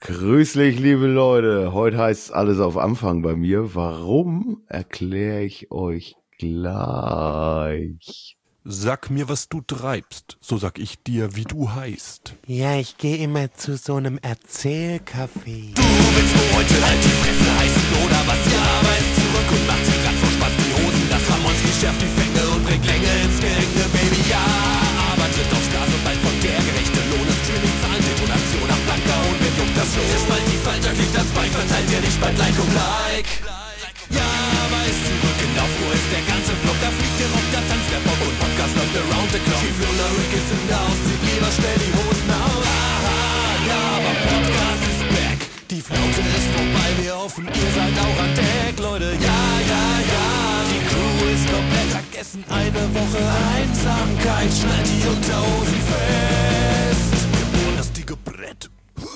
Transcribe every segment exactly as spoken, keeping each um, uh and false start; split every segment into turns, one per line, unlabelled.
Grüß dich, liebe Leute. Heute heißt alles auf Anfang bei mir. Warum, erkläre ich euch gleich.
Sag mir, was du treibst, so sag ich dir, wie du heißt.
Ja, ich gehe immer zu so einem Erzählcafé.
Du willst nur heute halt die Fresse heißen oder was? Ja, aber ist zurück und macht sich grad vor Spaß die Hosen. Das Ramonski schärft die Fänge und bringt Länge ins Geringe, Baby, ja. Aber tritt aufs Gas und bald von der gerechte Lohn. Das Streaming-Zahlen, Detonation nach Blanka und wer juckt das schon? Ist bald die Falter, kriegt das Bein, verteilt ihr nicht bald Like um Like. Ja, aber ist zurück in der Fuhr, ist der ganze Block, da fliegt der Rock, da tanzt der Bock und Podcast läuft around the clock. Chief Lola Rick ist in der Haus, zieht lieber schnell die Hosen aus. Aha, ja, aber Podcast ist back, die Flaute ist vorbei, wir hoffen, ihr seid auch an Deck, Leute, ja, ja, ja, die Crew ist komplett vergessen, eine Woche Einsamkeit, schnallt die Unterhosen fest, wir bohren das dicke Brett.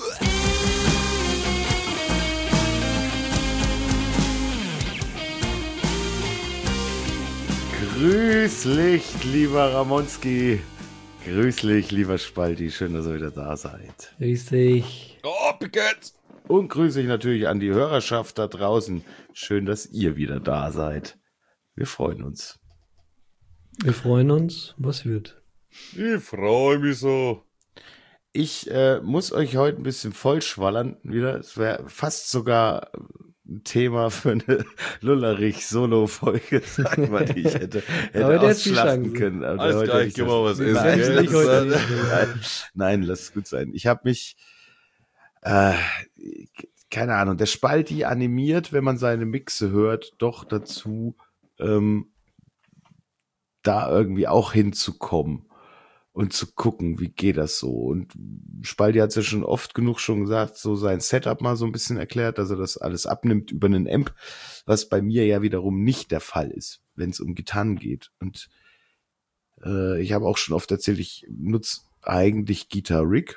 Grüß dich, lieber Ramonski. Grüß dich, lieber Spalti. Schön, dass ihr wieder da seid.
Grüß dich.
Oh, Pickett!
Und grüße ich natürlich an die Hörerschaft da draußen. Schön, dass ihr wieder da seid. Wir freuen uns.
Wir freuen uns. Was wird?
Ich freue mich so.
Ich äh, muss euch heute ein bisschen vollschwallern wieder. Es wäre fast sogar ein Thema für eine Lullerich-Solo-Folge, sag mal, die ich hätte, hätte
Heute hättest du die
ausschlachten
Chance.
können. Aber
Alles
heute
gleich,
hätte ich
gib
das-
mal was essen.
Nein,
Nein, nicht heute nicht.
nein, nein, lass es gut sein. Ich habe mich, äh, keine Ahnung, der Spalti animiert, wenn man seine Mixe hört, doch dazu, ähm, da irgendwie auch hinzukommen und zu gucken, wie geht das so. Und Spalti hat es ja schon oft genug schon gesagt, so sein Setup mal so ein bisschen erklärt, dass er das alles abnimmt über einen Amp, was bei mir ja wiederum nicht der Fall ist, wenn es um Gitarren geht. Und äh, ich habe auch schon oft erzählt, ich nutze eigentlich Guitar Rig.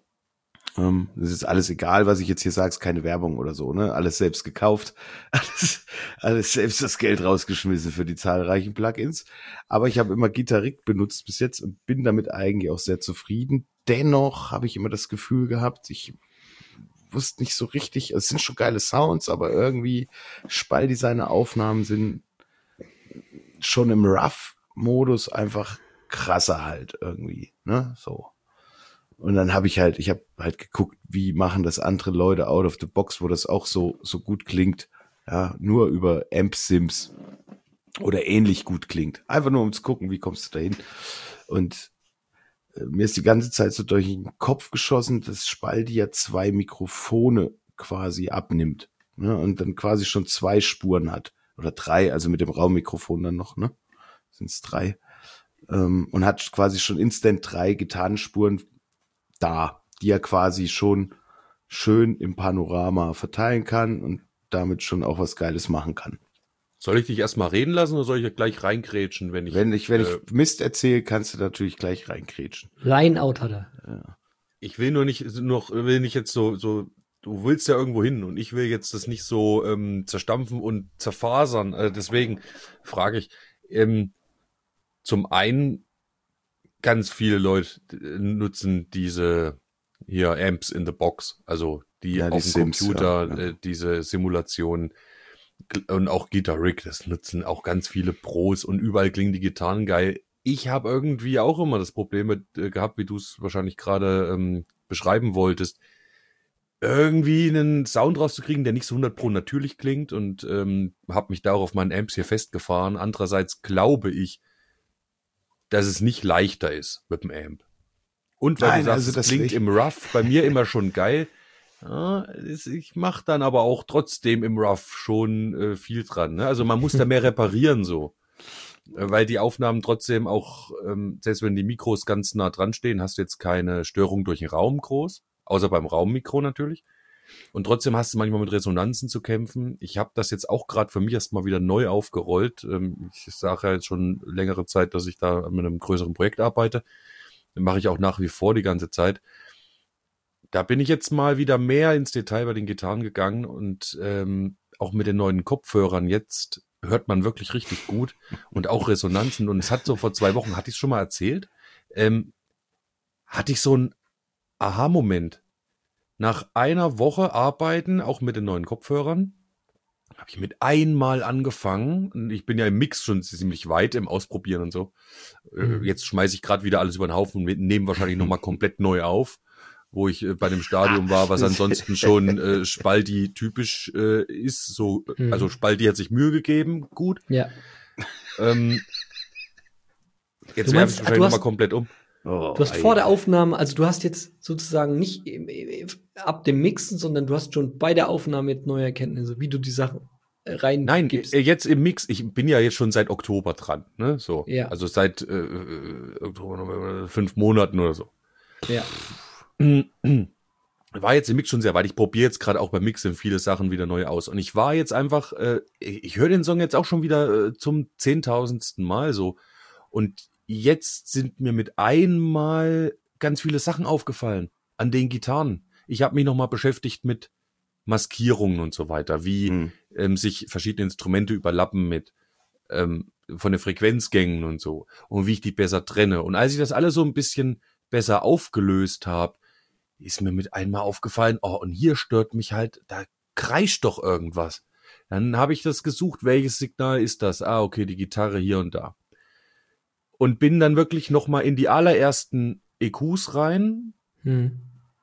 Ähm, das ist alles egal, was ich jetzt hier sage, ist keine Werbung oder so, ne? Alles selbst gekauft, alles, alles selbst das Geld rausgeschmissen für die zahlreichen Plugins. Aber ich habe immer Guitar Rig benutzt bis jetzt und bin damit eigentlich auch sehr zufrieden. Dennoch habe ich immer das Gefühl gehabt, ich wusste nicht so richtig, es sind schon geile Sounds, aber irgendwie Spalti seine Aufnahmen sind schon im Rough-Modus einfach krasser halt irgendwie, ne? So. Und dann habe ich halt, ich habe halt geguckt, wie machen das andere Leute out of the box, wo das auch so so gut klingt, ja, nur über Amp-Sims oder ähnlich gut klingt. Einfach nur um zu gucken, wie kommst du dahin. Und äh, mir ist die ganze Zeit so durch den Kopf geschossen, dass Spalti ja zwei Mikrofone quasi abnimmt, ne, und dann quasi schon zwei Spuren hat oder drei, also mit dem Raummikrofon dann noch, ne, sind es drei, ähm, und hat quasi schon instant drei Gitarrenspuren da, die er quasi schon schön im Panorama verteilen kann und damit schon auch was Geiles machen kann.
Soll ich dich erstmal reden lassen oder soll ich gleich reingrätschen, wenn ich...
Wenn ich, wenn
äh,
ich Mist erzähle, kannst du natürlich gleich reinkrätschen.
Line-out hat er.
Ich will nur nicht, noch, will nicht jetzt so, so, du willst ja irgendwo hin und ich will jetzt das nicht so ähm, zerstampfen und zerfasern. Äh, deswegen frage ich, ähm, zum einen, ganz viele Leute äh, nutzen diese hier Amps in the Box, also die
Ja, die
auf dem
Sims,
Computer,
ja, ja.
Äh, diese Simulation und auch Guitar Rig, das nutzen auch ganz viele Pros und überall klingen die Gitarren geil. Ich habe irgendwie auch immer das Problem mit, äh, gehabt, wie du es wahrscheinlich gerade ähm, beschreiben wolltest, irgendwie einen Sound rauszukriegen, der nicht so hundert Pro natürlich klingt und ähm, habe mich darauf meinen Amps hier festgefahren. Andererseits glaube ich, dass es nicht leichter ist mit dem Amp. Und weil
Nein,
du sagst,
also
es
das
klingt
nicht.
im Rough bei mir immer schon geil. Ja, es- ich mache dann aber auch trotzdem im Rough schon äh, viel dran. Ne? Also man muss da mehr reparieren so. Äh, Weil die Aufnahmen trotzdem auch, ähm, selbst wenn die Mikros ganz nah dran stehen, hast du jetzt keine Störung durch den Raum groß. Außer beim Raummikro natürlich. Und trotzdem hast du manchmal mit Resonanzen zu kämpfen. Ich habe das jetzt auch gerade für mich erstmal wieder neu aufgerollt. Ähm, ich sage ja jetzt schon längere Zeit, dass ich da mit einem größeren Projekt arbeite. Das mache ich auch nach wie vor die ganze Zeit. Da bin ich jetzt mal wieder mehr ins Detail bei den Gitarren gegangen und ähm, auch mit den neuen Kopfhörern jetzt hört man wirklich richtig gut und auch Resonanzen. Und es hat so vor zwei Wochen, hatte ich es schon mal erzählt, ähm, hatte ich so einen Aha-Moment. nach einer Woche Arbeiten, auch mit den neuen Kopfhörern, habe ich mit einmal angefangen. Und ich bin ja im Mix schon ziemlich weit im Ausprobieren und so.
Mhm.
Jetzt schmeiße ich gerade wieder alles über den Haufen und nehme wahrscheinlich nochmal komplett neu auf, wo ich äh, bei dem Stadium war, was ansonsten schon äh, Spalti-typisch äh, ist. So,
Mhm.
also Spalti hat sich Mühe gegeben, gut.
Ja.
Ähm, jetzt
Du
werfe
meinst,
ich
ah,
wahrscheinlich
du hast-
nochmal komplett um.
Oh,
Du hast
ei.
vor der Aufnahme, also du hast jetzt sozusagen nicht im- im- ab dem Mixen, sondern du hast schon bei der Aufnahme jetzt neue Erkenntnisse, wie du die Sachen äh, rein
Nein,
gibst.
äh, jetzt im Mix. Ich bin ja jetzt schon seit Oktober dran, ne? So,
Ja.
also seit äh, äh, Oktober, November, fünf Monaten oder so.
Ja.
War jetzt im Mix schon sehr weit. Ich probiere jetzt gerade auch beim Mixen viele Sachen wieder neu aus. Und ich war jetzt einfach, äh, ich höre den Song jetzt auch schon wieder äh, zum zehntausendsten Mal so. Und jetzt sind mir mit einmal ganz viele Sachen aufgefallen an den Gitarren. Ich habe mich nochmal beschäftigt mit Maskierungen und so weiter, wie
Hm.
ähm, sich verschiedene Instrumente überlappen mit ähm, von den Frequenzgängen und so und wie ich die besser trenne. Und als ich das alles so ein bisschen besser aufgelöst habe, ist mir mit einmal aufgefallen, oh, und hier stört mich halt, da kreischt doch irgendwas. Dann habe ich das gesucht, welches Signal ist das? Ah, okay, die Gitarre hier und da. Und bin dann wirklich nochmal in die allerersten E Qs rein
Hm.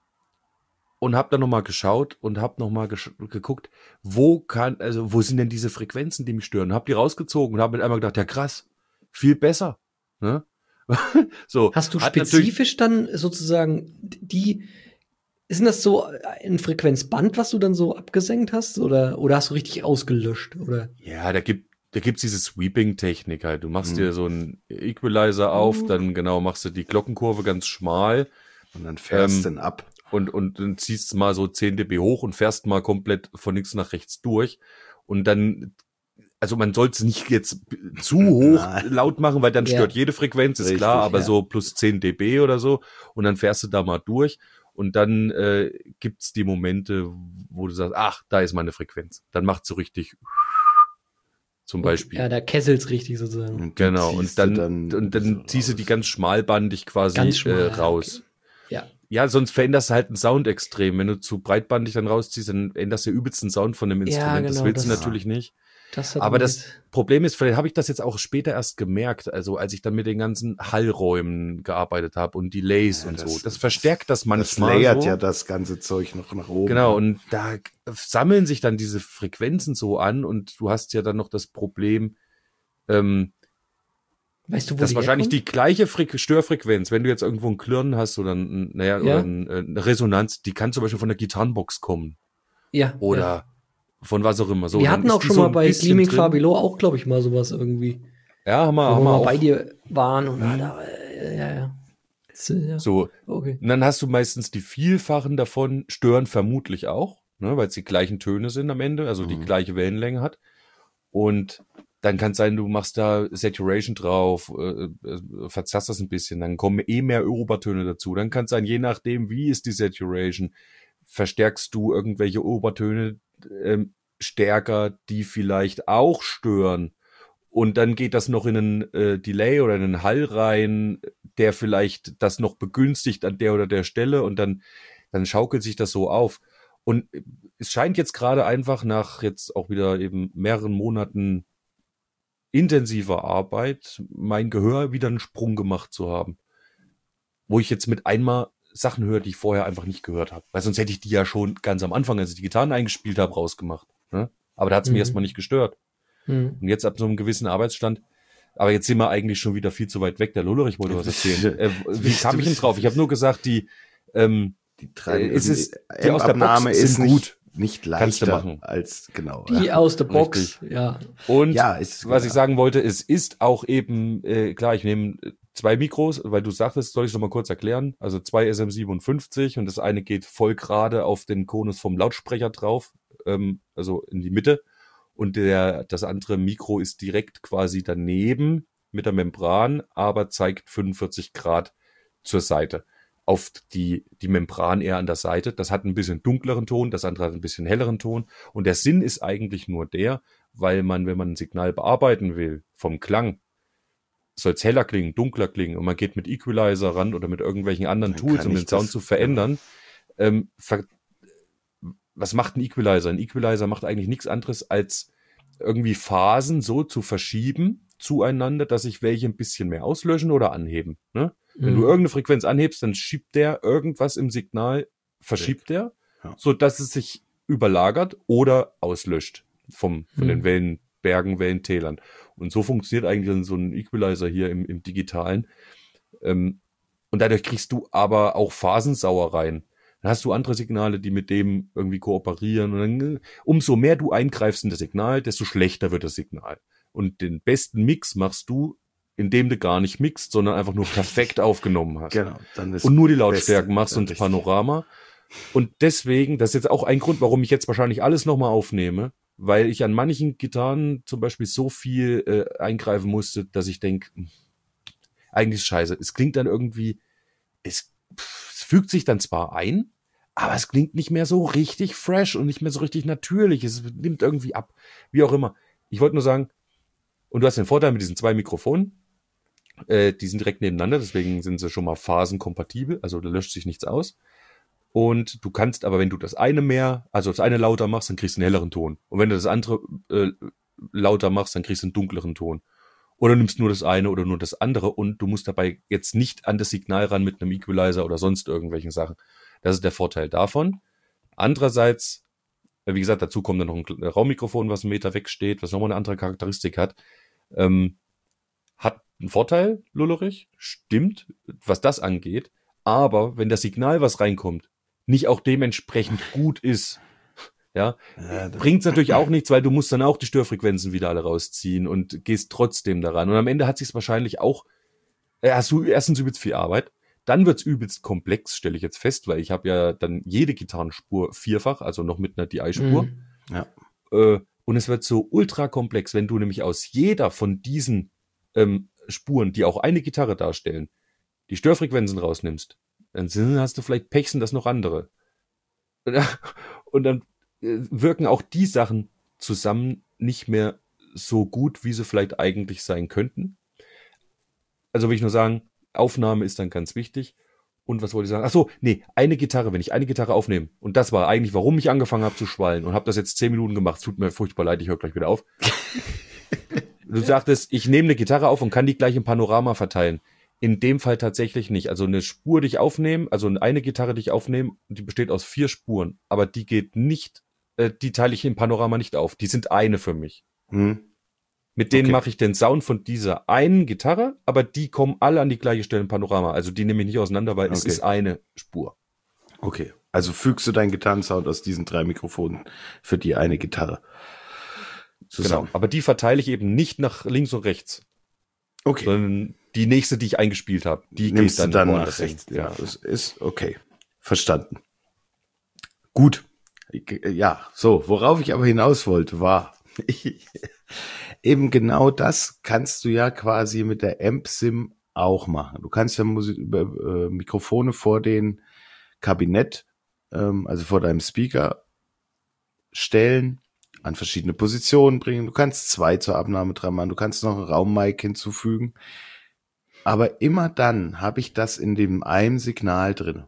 und habe dann nochmal geschaut und habe nochmal geguckt, wo kann, also wo sind denn diese Frequenzen, die mich stören? Habe die rausgezogen und habe mit einmal gedacht, ja krass, viel besser. Ne? So,
Hast du
hat natürlich-
spezifisch dann sozusagen die, sind das so ein Frequenzband, was du dann so abgesenkt hast? Oder, oder hast du richtig ausgelöscht? Oder?
Ja, da gibt da gibt's diese Sweeping-Technik halt. Du machst
Mhm.
dir so einen Equalizer auf,
Mhm.
dann genau machst du die Glockenkurve ganz schmal
Und dann fährst
Ähm,
du den ab.
und, und dann ziehst mal so zehn dB hoch und fährst mal komplett von links nach rechts durch. Und dann, also man soll es nicht jetzt zu hoch
Nein.
laut machen, weil dann
Ja.
stört jede Frequenz, ist
Richtig,
klar, aber
ja.
so plus zehn dB oder so. Und dann fährst du da mal durch. Und dann äh, gibt's die Momente, wo du sagst, ach, da ist meine Frequenz. Dann macht so richtig zum Beispiel.
Ja, da kesselt's richtig sozusagen.
Und die
Genau,
ziehst
und
du
dann, und dann
so
ziehst du
raus.
die ganz schmalbandig quasi
Ganz schmal,
äh,
ja,
raus.
Ja.
Ja, sonst veränderst du halt den Sound extrem. Wenn du zu breitbandig dann rausziehst, dann änderst du übelst den Sound von dem
Ja,
Instrument. das
genau,
willst du
das-
natürlich nicht.
Das hat
Aber
mir
das
jetzt-
Problem ist, vielleicht habe ich das jetzt auch später erst gemerkt, also als ich dann mit den ganzen Hallräumen gearbeitet habe und Delays
Ja,
und
das-
so. Das verstärkt das
Das
manchmal
layert
so.
ja das ganze Zeug noch nach oben.
Genau, und da sammeln sich dann diese Frequenzen so an und du hast ja dann noch das Problem, ähm,
Weißt du, wo
das
die
ist wahrscheinlich
herkommen?
die gleiche Fre- Störfrequenz, wenn du jetzt irgendwo ein Klirren hast oder, ein, naja,
Ja.
oder ein, äh, eine Resonanz, die kann zum Beispiel von der Gitarrenbox kommen
Ja.
oder
ja.
von was auch immer. So,
Wir
dann
hatten
ist
auch
die
schon
so
mal
ein
bei
bisschen
Gleaming
drin.
Fabilo auch, glaube ich, mal sowas irgendwie.
Ja, haben wir,
Wo
haben
wir
wir
mal
auch.
bei dir waren und ah, da, äh, ja, ja. Das, äh, ja.
So,
Okay.
und dann hast du meistens die Vielfachen davon, stören vermutlich auch, ne, weil es die gleichen Töne sind am Ende, also die
Mhm.
gleiche Wellenlänge hat. Und dann kann es sein, du machst da Saturation drauf, äh, äh, verzerrst das ein bisschen, dann kommen eh mehr Obertöne dazu. Dann kann es sein, je nachdem, wie ist die Saturation, verstärkst du irgendwelche Obertöne ähm, stärker, die vielleicht auch stören. Und dann geht das noch in einen äh, Delay oder in einen Hall rein, der vielleicht das noch begünstigt an der oder der Stelle und dann, dann schaukelt sich das so auf. Und es scheint jetzt gerade einfach nach jetzt auch wieder eben mehreren Monaten intensiver Arbeit mein Gehör wieder einen Sprung gemacht zu haben. Wo ich jetzt mit einmal Sachen höre, die ich vorher einfach nicht gehört habe. Weil sonst hätte ich die ja schon ganz am Anfang, als ich die Gitarren eingespielt habe, rausgemacht. Ne? Aber da hat es
Mhm.
mich erstmal nicht gestört.
Hm.
Und jetzt ab so einem gewissen Arbeitsstand, aber jetzt sind wir eigentlich schon wieder viel zu weit weg. Der Lullerich wollte was erzählen. Äh, wie kam ich denn drauf? Ich habe nur gesagt, die, ähm,
Die drei,
Äh, es ist-
die
die aus der
Abnahme
Box
ist
sind
nicht,
gut.
nicht
Kannst du
leichter
machen.
als, genau.
Die
ja.
aus der Box,
richtig.
ja.
und
Ja, ist
was ich
klar.
sagen wollte, es ist auch eben, äh, klar, ich nehme zwei Mikros, weil du sagtest, soll ich es nochmal kurz erklären? Also zwei S M siebenundfünfzig und das eine geht voll gerade auf den Konus vom Lautsprecher drauf, ähm, also in die Mitte. Und der, das andere Mikro ist direkt quasi daneben mit der Membran, aber zeigt fünfundvierzig Grad zur Seite. Auf die, die Membran eher an der Seite. Das hat ein bisschen dunkleren Ton, das andere hat ein bisschen helleren Ton. Und der Sinn ist eigentlich nur der, weil man, wenn man ein Signal bearbeiten will, vom Klang, soll es heller klingen, dunkler klingen und man geht mit Equalizer ran oder mit irgendwelchen anderen
Dann
Tools,
kann
um
ich
den Sound
das-
zu verändern, ähm, ver was macht ein Equalizer? Ein Equalizer macht eigentlich nichts anderes, als irgendwie Phasen so zu verschieben zueinander, dass sich welche ein bisschen mehr auslöschen oder anheben. Ne? Mhm. Wenn du irgendeine Frequenz anhebst, dann schiebt der irgendwas im Signal, verschiebt der, ja. so dass es sich überlagert oder auslöscht vom, von mhm. den Wellenbergen, Wellentälern. Und so funktioniert eigentlich so ein Equalizer hier im, im Digitalen. Ähm, und dadurch kriegst du aber auch Phasensauereien. Dann hast du andere Signale, die mit dem irgendwie kooperieren. Und dann, umso mehr du eingreifst in das Signal, desto schlechter wird das Signal. Und den besten Mix machst du, indem du gar nicht mixt, sondern einfach nur perfekt aufgenommen hast.
Genau. Dann ist
und nur die Lautstärken Beste, machst und das Panorama. Und deswegen, das ist jetzt auch ein Grund, warum ich jetzt wahrscheinlich alles nochmal aufnehme, weil ich an manchen Gitarren zum Beispiel so viel äh, eingreifen musste, dass ich denke, eigentlich ist scheiße. Es klingt dann irgendwie, es, es fügt sich dann zwar ein, aber es klingt nicht mehr so richtig fresh und nicht mehr so richtig natürlich. Es nimmt irgendwie ab, wie auch immer. Ich wollte nur sagen, und du hast den Vorteil mit diesen zwei Mikrofonen, äh, die sind direkt nebeneinander, deswegen sind sie schon mal phasenkompatibel, also da löscht sich nichts aus. Und du kannst aber, wenn du das eine mehr, also das eine lauter machst, dann kriegst du einen helleren Ton. Und wenn du das andere äh, lauter machst, dann kriegst du einen dunkleren Ton. Oder nimmst nur das eine oder nur das andere und du musst dabei jetzt nicht an das Signal ran mit einem Equalizer oder sonst irgendwelchen Sachen. Das ist der Vorteil davon. Andererseits, wie gesagt, dazu kommt dann noch ein Raummikrofon, was einen Meter weg steht, was nochmal eine andere Charakteristik hat. Ähm, hat einen Vorteil, Lullerich, stimmt, was das angeht. Aber wenn das Signal, was reinkommt, nicht auch dementsprechend gut ist, ja, ja bringt es natürlich auch nichts, weil du musst dann auch die Störfrequenzen wieder alle rausziehen und gehst trotzdem daran. Und am Ende hat sich es wahrscheinlich auch, äh, hast du erstens übelst viel Arbeit, dann wird's übelst komplex, stelle ich jetzt fest, weil ich habe ja dann jede Gitarrenspur vierfach, also noch mit einer D I-Spur.
Mhm. Ja.
Äh, und es wird so ultra komplex, wenn du nämlich aus jeder von diesen ähm, Spuren, die auch eine Gitarre darstellen, die Störfrequenzen rausnimmst. Dann hast du vielleicht Pech, sind das noch andere. Und dann wirken auch die Sachen zusammen nicht mehr so gut, wie sie vielleicht eigentlich sein könnten. Also will ich nur sagen, Aufnahme ist dann ganz wichtig. Und was wollte ich sagen? Ach so, nee, eine Gitarre, wenn ich eine Gitarre aufnehme. Und das war eigentlich, warum ich angefangen habe zu schwallen. Und habe das jetzt zehn Minuten gemacht. Tut mir furchtbar leid, ich höre gleich wieder auf. Du sagtest, ich nehme eine Gitarre auf und kann die gleich im Panorama verteilen. In dem Fall tatsächlich nicht. Also eine Spur, die ich aufnehme, also eine Gitarre, die ich aufnehme, die besteht aus vier Spuren. Aber die geht nicht, äh, die teile ich im Panorama nicht auf. Die sind eine für mich.
Hm.
Mit denen
Okay.
mache ich den Sound von dieser einen Gitarre, aber die kommen alle an die gleiche Stelle im Panorama. Also die nehme ich nicht auseinander, weil es
Okay.
ist eine Spur.
Okay. Also fügst du deinen Gitarrensound aus diesen drei Mikrofonen für die eine Gitarre zusammen.
Genau. Aber die verteile ich eben nicht nach links und rechts,
Okay.
sondern die nächste, die ich eingespielt habe, die
Nimmst
geht dann,
du dann
woanders
nach rechts.
hin.
Ja, das ist okay. Verstanden. Gut. Ja, so, worauf ich aber hinaus wollte, war eben genau das kannst du ja quasi mit der Amp-Sim auch machen. Du kannst ja Musik, äh, Mikrofone vor den Kabinett, ähm, also vor deinem Speaker stellen, an verschiedene Positionen bringen. Du kannst zwei zur Abnahme dran machen. Du kannst noch einen Raummic hinzufügen. Aber immer dann habe ich das in dem einen Signal drin.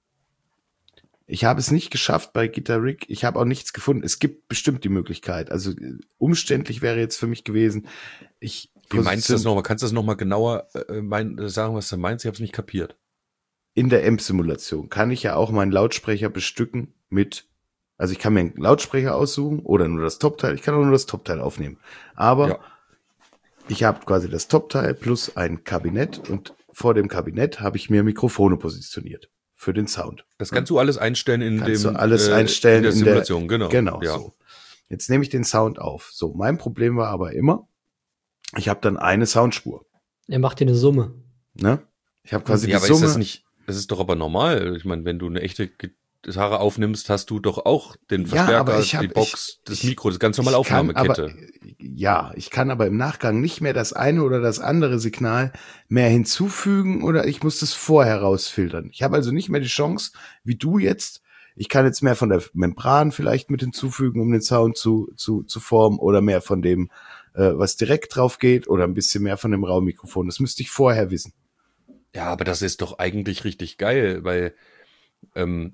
Ich habe es nicht geschafft bei Guitar Rig. Ich habe auch nichts gefunden. Es gibt bestimmt die Möglichkeit. Also umständlich wäre jetzt für mich gewesen. Ich
Wie meinst du das nochmal? Kannst du das nochmal genauer äh, mein, sagen, was du meinst? Ich habe es nicht kapiert.
In der Amp-Simulation kann ich ja auch meinen Lautsprecher bestücken mit, also ich kann mir einen Lautsprecher aussuchen oder nur das Topteil. Ich kann auch nur das Topteil aufnehmen. Aber
Ja.
ich habe quasi das Topteil plus ein Kabinett und vor dem Kabinett habe ich mir Mikrofone positioniert für den Sound.
Das kannst du alles einstellen in
Kannst
dem
du alles
äh,
einstellen
in der
in
Simulation,
der,
genau.
Genau,
ja.
so. Jetzt nehme ich den Sound auf. So, mein Problem war aber immer, ich habe dann eine Soundspur.
Er macht dir eine Summe.
Ne? Ich habe quasi
Ja,
die
aber ist
Summe.
das nicht, das ist doch aber normal. Ich meine, wenn du eine echte Gitarre aufnimmst, hast du doch auch den
Ja,
Verstärker,
aber ich hab-
die Box,
ich-
das
ich-
Mikro, das ganz normale
Ich kann
Aufnahmekette.
Aber, ja, ich kann aber im Nachgang nicht mehr das eine oder das andere Signal mehr hinzufügen oder ich muss das vorher rausfiltern. Ich habe also nicht mehr die Chance, wie du jetzt, ich kann jetzt mehr von der Membran vielleicht mit hinzufügen, um den Sound zu, zu, zu formen oder mehr von dem, äh, was direkt drauf geht oder ein bisschen mehr von dem Raummikrofon. Das müsste ich vorher wissen.
Ja, aber das ist doch eigentlich richtig geil, weil ähm,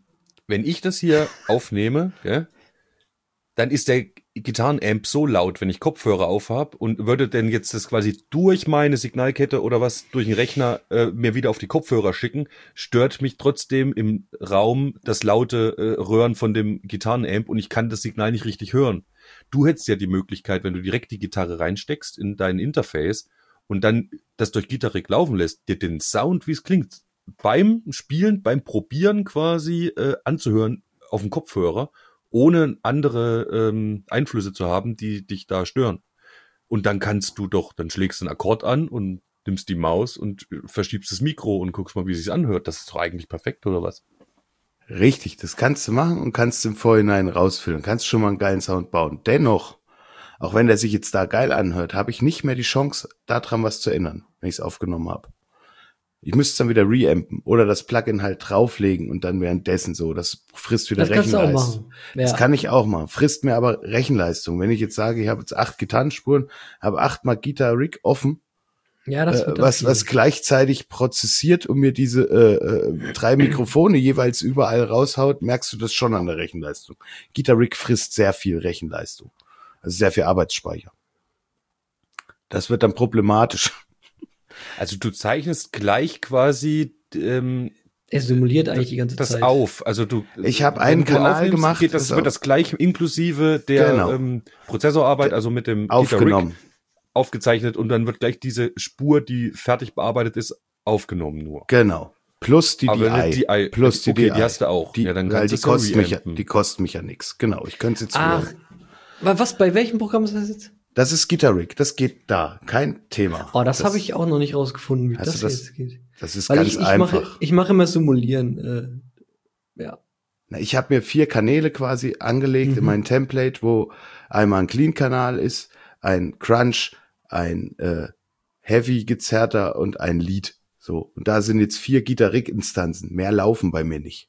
wenn ich das hier aufnehme, gell, dann ist der Gitarrenamp so laut, wenn ich Kopfhörer aufhab und würde denn jetzt das quasi durch meine Signalkette oder was durch den Rechner äh, mir wieder auf die Kopfhörer schicken, stört mich trotzdem im Raum das laute äh, Röhren von dem Gitarrenamp und ich kann das Signal nicht richtig hören. Du hättest ja die Möglichkeit, wenn du direkt die Gitarre reinsteckst in dein Interface und dann das durch Gitarre laufen lässt, dir den Sound, wie es klingt, beim Spielen, beim Probieren quasi äh, anzuhören auf dem Kopfhörer, ohne andere ähm, Einflüsse zu haben, die dich da stören. Und dann kannst du doch, dann schlägst du einen Akkord an und nimmst die Maus und verschiebst das Mikro und guckst mal, wie es sich anhört. Das ist doch eigentlich perfekt, oder was?
Richtig, das kannst du machen und kannst im Vorhinein rausfilmen. Kannst schon mal einen geilen Sound bauen. Dennoch, auch wenn der sich jetzt da geil anhört, habe ich nicht mehr die Chance, daran was zu ändern, wenn ich es aufgenommen habe. Ich müsste es dann wieder reampen oder das Plugin halt drauflegen und dann währenddessen so, das frisst wieder
Das kannst du auch
Rechenleistung.
machen.
Das
Ja.
kann ich auch machen, frisst mir aber Rechenleistung. Wenn ich jetzt sage, ich habe jetzt acht Gitarrenspuren, habe achtmal Guitar Rig offen,
Ja, das
äh,
wird dann
was
viel.
was gleichzeitig prozessiert und mir diese äh, äh, drei Mikrofone jeweils überall raushaut, merkst du das schon an der Rechenleistung. Guitar Rig frisst sehr viel Rechenleistung, also sehr viel Arbeitsspeicher. Das wird dann problematisch.
Also du zeichnest gleich quasi ähm,
Er simuliert eigentlich die ganze
das
Zeit.
auf. Also du,
Ich habe
wenn
einen
du
Kanal
aufnimmst,
gemacht,
geht das
pass
wird
auf.
das gleich inklusive der
Genau.
ähm, Prozessorarbeit, also mit dem Guitar Rig,
Aufgenommen.
aufgezeichnet und dann wird gleich diese Spur, die fertig bearbeitet ist, aufgenommen nur.
Genau. Plus die
Aber
D I.
die D I
Plus die
okay,
D I.
die hast du auch.
Die,
Ja, dann
weil
kannst
die
du es ja
kosten mich ja,
reampen.
die kosten mich ja nix. Genau, ich könnte es jetzt
Ach,
wieder.
wa- was, bei welchem Programm ist das jetzt?
Das ist Guitar Rig, das geht da, kein Thema.
Oh, das, habe ich auch noch nicht rausgefunden, wie
Hast
das,
du das-
jetzt geht.
Das ist
Weil
ganz
ich, ich
einfach.
mache, ich mache immer Simulieren. Äh, ja.
Na, ich habe mir vier Kanäle quasi angelegt
Mhm.
in mein Template, wo einmal ein Clean-Kanal ist, ein Crunch, ein äh, Heavy gezerrter und ein Lead. So, und da sind jetzt vier Guitar Rig-Instanzen. Mehr laufen bei mir nicht.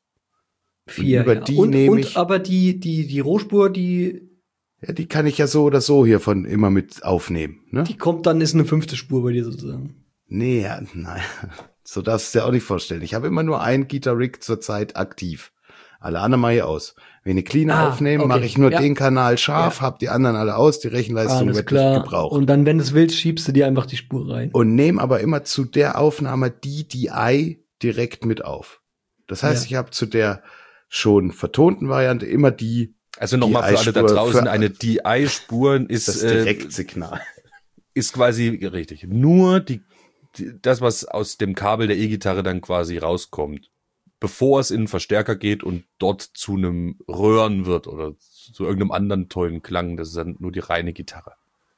Vier.
über
ja.
die
und,
nehme
und
ich-
aber die, die, die Rohspur, die,
Ja, die kann ich ja so oder so hier von immer mit aufnehmen. Ne?
die kommt dann, ist eine fünfte Spur bei dir sozusagen.
Nee, ja, nein. So darfst du dir auch nicht vorstellen. Ich habe immer nur ein Guitar Rig zurzeit aktiv. Alle anderen mache ich aus. Wenn ich clean
Ah,
aufnehme,
okay.
mache ich nur
Ja.
den Kanal scharf,
Ja.
hab die anderen alle aus, die Rechenleistung
Alles
wird
klar.
nicht gebraucht. Und,
Und dann, wenn du es willst, schiebst du dir einfach die Spur rein.
und nehme aber immer zu der Aufnahme die D I direkt mit auf. Das heißt,
Ja.
ich habe zu der schon vertonten Variante immer die,
Also nochmal für alle da
D I-Spur
draußen,
für-
eine D I-Spur ist,
das
äh,
Direktsignal.
ist quasi richtig. Nur die, die, das, was aus dem Kabel der E-Gitarre dann quasi rauskommt, bevor es in einen Verstärker geht und dort zu einem Röhren wird oder zu irgendeinem anderen tollen Klang. Das ist dann nur die reine Gitarre.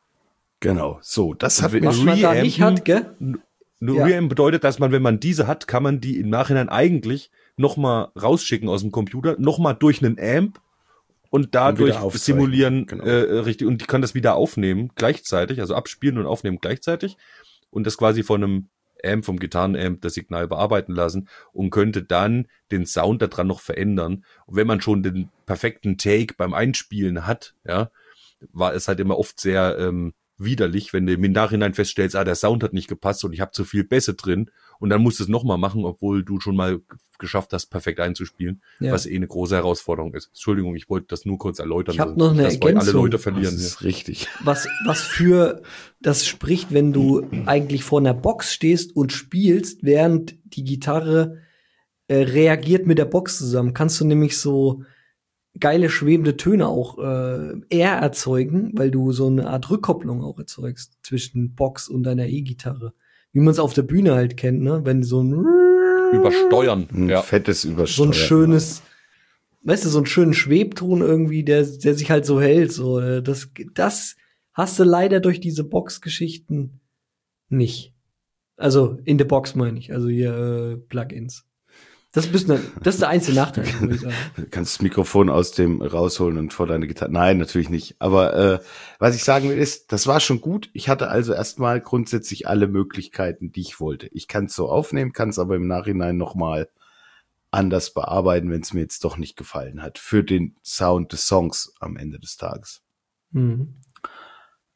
Genau. So, das
Und
hat
wenn-
mich
Was man da nicht
Reampen-
hat, gell?
Nur
Ja.
Reamp bedeutet, dass man, wenn man diese hat, kann man die im Nachhinein eigentlich nochmal rausschicken aus dem Computer, nochmal durch einen Amp und dadurch
wieder aufzeichnen.
simulieren,
Genau.
äh, richtig, und die kann das wieder aufnehmen gleichzeitig, also abspielen und aufnehmen gleichzeitig und das quasi von einem Amp, vom Gitarrenamp, das Signal bearbeiten lassen und könnte dann den Sound daran noch verändern. Und wenn man schon den perfekten Take beim Einspielen hat, ja, war es halt immer oft sehr ähm, widerlich, wenn du im Nachhinein feststellst, ah, der Sound hat nicht gepasst und ich habe zu viel Bässe drin und dann musst du es nochmal machen, obwohl du schon mal geschafft hast, perfekt einzuspielen,
Ja.
was eh eine große Herausforderung ist. Entschuldigung, ich wollte das nur kurz erläutern,
Ich hab noch eine
dass wir alle
Ergänzung.
Leute
Das
verlieren hier.
ist richtig.
Was, was für das spricht, wenn du eigentlich vor einer Box stehst und spielst, während die Gitarre äh, reagiert mit der Box zusammen. Kannst du nämlich so geile schwebende Töne auch äh, eher erzeugen, weil du so eine Art Rückkopplung auch erzeugst zwischen Box und deiner E-Gitarre. Wie man es auf der Bühne halt kennt, ne? Wenn so ein
Übersteuern.
Ein
Ja.
fettes
so
Übersteuern.
ein schönes, weißt du, so einen schönen Schwebton irgendwie, der, der sich halt so hält. So, äh, das, das hast du leider durch diese Box-Geschichten nicht. Also in der Box meine ich, also hier äh, Plugins. Das ist, ein bisschen, das ist der einzige Nachteil, würde ich sagen.
Du kannst das Mikrofon aus dem rausholen und vor deine Gitarre. Nein, natürlich nicht. Aber äh, was ich sagen will ist, das war schon gut. Ich hatte also erstmal grundsätzlich alle Möglichkeiten, die ich wollte. Ich kann es so aufnehmen, kann es aber im Nachhinein nochmal anders bearbeiten, wenn es mir jetzt doch nicht gefallen hat. Für den Sound des Songs am Ende des Tages.
Mhm.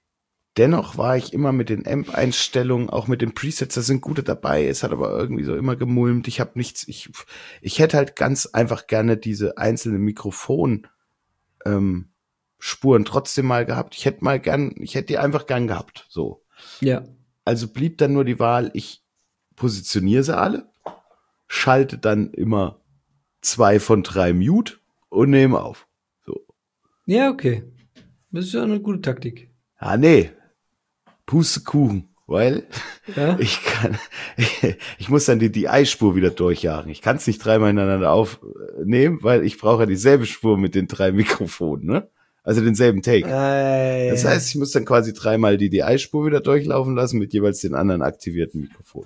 dennoch war ich immer mit den Amp-Einstellungen, auch mit den Presets, da sind gute dabei. Es hat aber irgendwie so immer gemulmt. Ich habe nichts, ich, ich hätte halt ganz einfach gerne diese einzelnen Mikrofon, ähm, Spuren trotzdem mal gehabt. Ich hätte mal gern, ich hätte die einfach gern gehabt, so.
Ja.
Also blieb dann nur die Wahl, ich positioniere sie alle, schalte dann immer zwei von drei Mute und nehme auf. So.
Ja, okay. Das ist ja eine gute Taktik.
Ah, nee. Pustekuchen, weil
Ja?
ich kann, ich, ich muss dann die D I-Spur wieder durchjagen. Ich kann es nicht dreimal hintereinander aufnehmen, weil ich brauche ja dieselbe Spur mit den drei Mikrofonen, ne? Also denselben Take.
Äh,
Das heißt, ich muss dann quasi dreimal die D I-Spur wieder durchlaufen lassen mit jeweils den anderen aktivierten Mikrofon.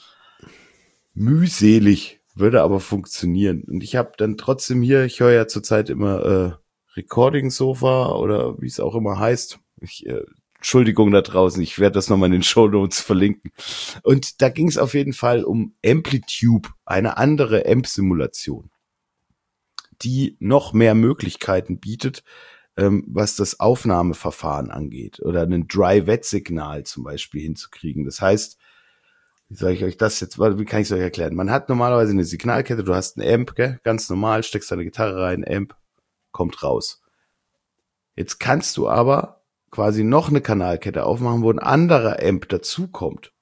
Mühselig, würde aber funktionieren. Und ich habe dann trotzdem hier, ich höre ja zurzeit immer äh, Recording Sofa oder wie es auch immer heißt. Ich, äh, Entschuldigung da draußen, ich werde das nochmal in den Shownotes verlinken. Und da ging es auf jeden Fall um Amplitube, eine andere Amp-Simulation, die noch mehr Möglichkeiten bietet, ähm, was das Aufnahmeverfahren angeht oder ein Dry-Wet-Signal zum Beispiel hinzukriegen. Das heißt, wie soll ich euch das jetzt, wie kann ich es euch erklären? Man hat normalerweise eine Signalkette, du hast einen Amp, gell? Ganz normal, steckst deine Gitarre rein, Amp, kommt raus. Jetzt kannst du aber quasi noch eine Kanalkette aufmachen, wo ein anderer Amp dazukommt.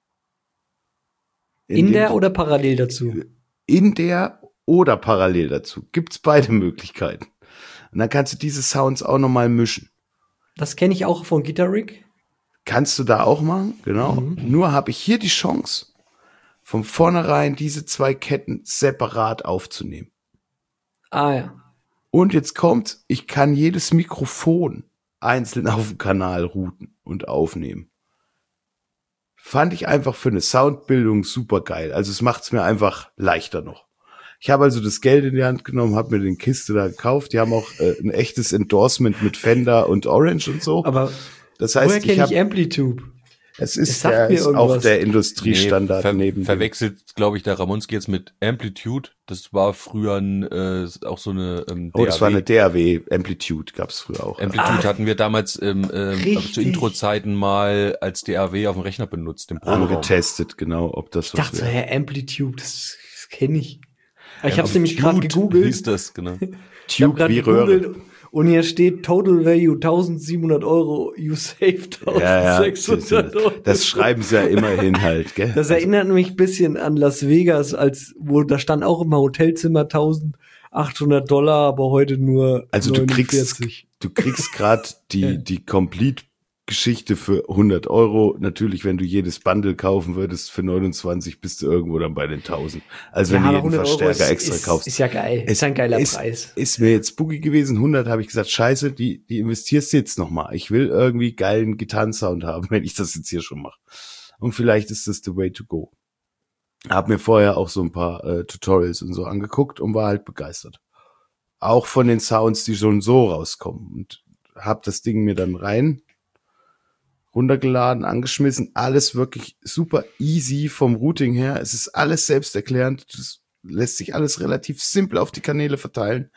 in der oder parallel dazu?
In der oder parallel dazu. Gibt's beide Möglichkeiten. Und dann kannst du diese Sounds auch nochmal mischen.
Das kenne ich auch von Guitar Rig.
Kannst du da auch machen, genau.
Mhm.
Nur habe ich hier die Chance, von vornherein diese zwei Ketten separat aufzunehmen.
Ah ja.
Und jetzt kommt, ich kann jedes Mikrofon einzeln auf dem Kanal routen und aufnehmen. Fand ich einfach für eine Soundbildung super geil. Also es macht es mir einfach leichter noch. Ich habe also das Geld in die Hand genommen, habe mir den Kiste da gekauft. Die haben auch äh, ein echtes Endorsement mit Fender und Orange und so.
Aber
das
woher
heißt, ich
kenne
habe
ich Amplitube?
es
Es
ist,
sagt
der,
mir
ist auch
irgendwas.
der Industriestandard
ver
neben dem.
verwechselt, glaube ich, der Ramonski jetzt mit Amplitude. Das war früher ein, äh, auch so eine ähm,
Oh, das war eine D A W Amplitude, gab's früher auch.
Amplitude
Ach,
hatten wir damals ähm, ähm,
richtig.
zu Intro-Zeiten mal als D A W auf dem Rechner benutzt, im Proberaum.
Angetestet, genau, ob das
Ich dachte so,
wäre.
hä, Amplitube, das, das kenne ich. Aber ich habe es nämlich gerade
Amplitude
gegoogelt.
hieß das, genau.
Ich habe
Tube
gerade
wie Röhre.
gegoogelt und hier steht Total Value eintausendsiebenhundert Euro, you saved
Ja, ja,
eintausendsechshundert Euro.
das schreiben sie ja immerhin halt, gell?
Das erinnert mich ein bisschen an Las Vegas, als wo da stand auch immer Hotelzimmer eintausendachthundert Dollar, aber heute nur
Also du kriegst,
neunundvierzig.
du kriegst gerade die,
Ja.
die Complete-Geschichte für hundert Euro. Natürlich, wenn du jedes Bundle kaufen würdest für neunundzwanzig, bist du irgendwo dann bei den tausend. Also wenn
Ja,
du
aber
jeden
hundert Euro
Verstärker
ist,
extra
ist,
kaufst.
ist ja geil.
Es
Ist ein geiler
ist,
Preis.
Ist mir jetzt boogie gewesen, hundert habe ich gesagt, scheiße, die, die investierst du jetzt nochmal. Ich will irgendwie geilen Gitarrensound haben, wenn ich das jetzt hier schon mache. Und vielleicht ist das the way to go. Hab mir vorher auch so ein paar äh, Tutorials und so angeguckt und war halt begeistert. Auch von den Sounds, die schon so rauskommen. Und hab das Ding mir dann rein runtergeladen, angeschmissen. Alles wirklich super easy vom Routing her. Es ist alles selbsterklärend. Das lässt sich alles relativ simpel auf die Kanäle verteilen.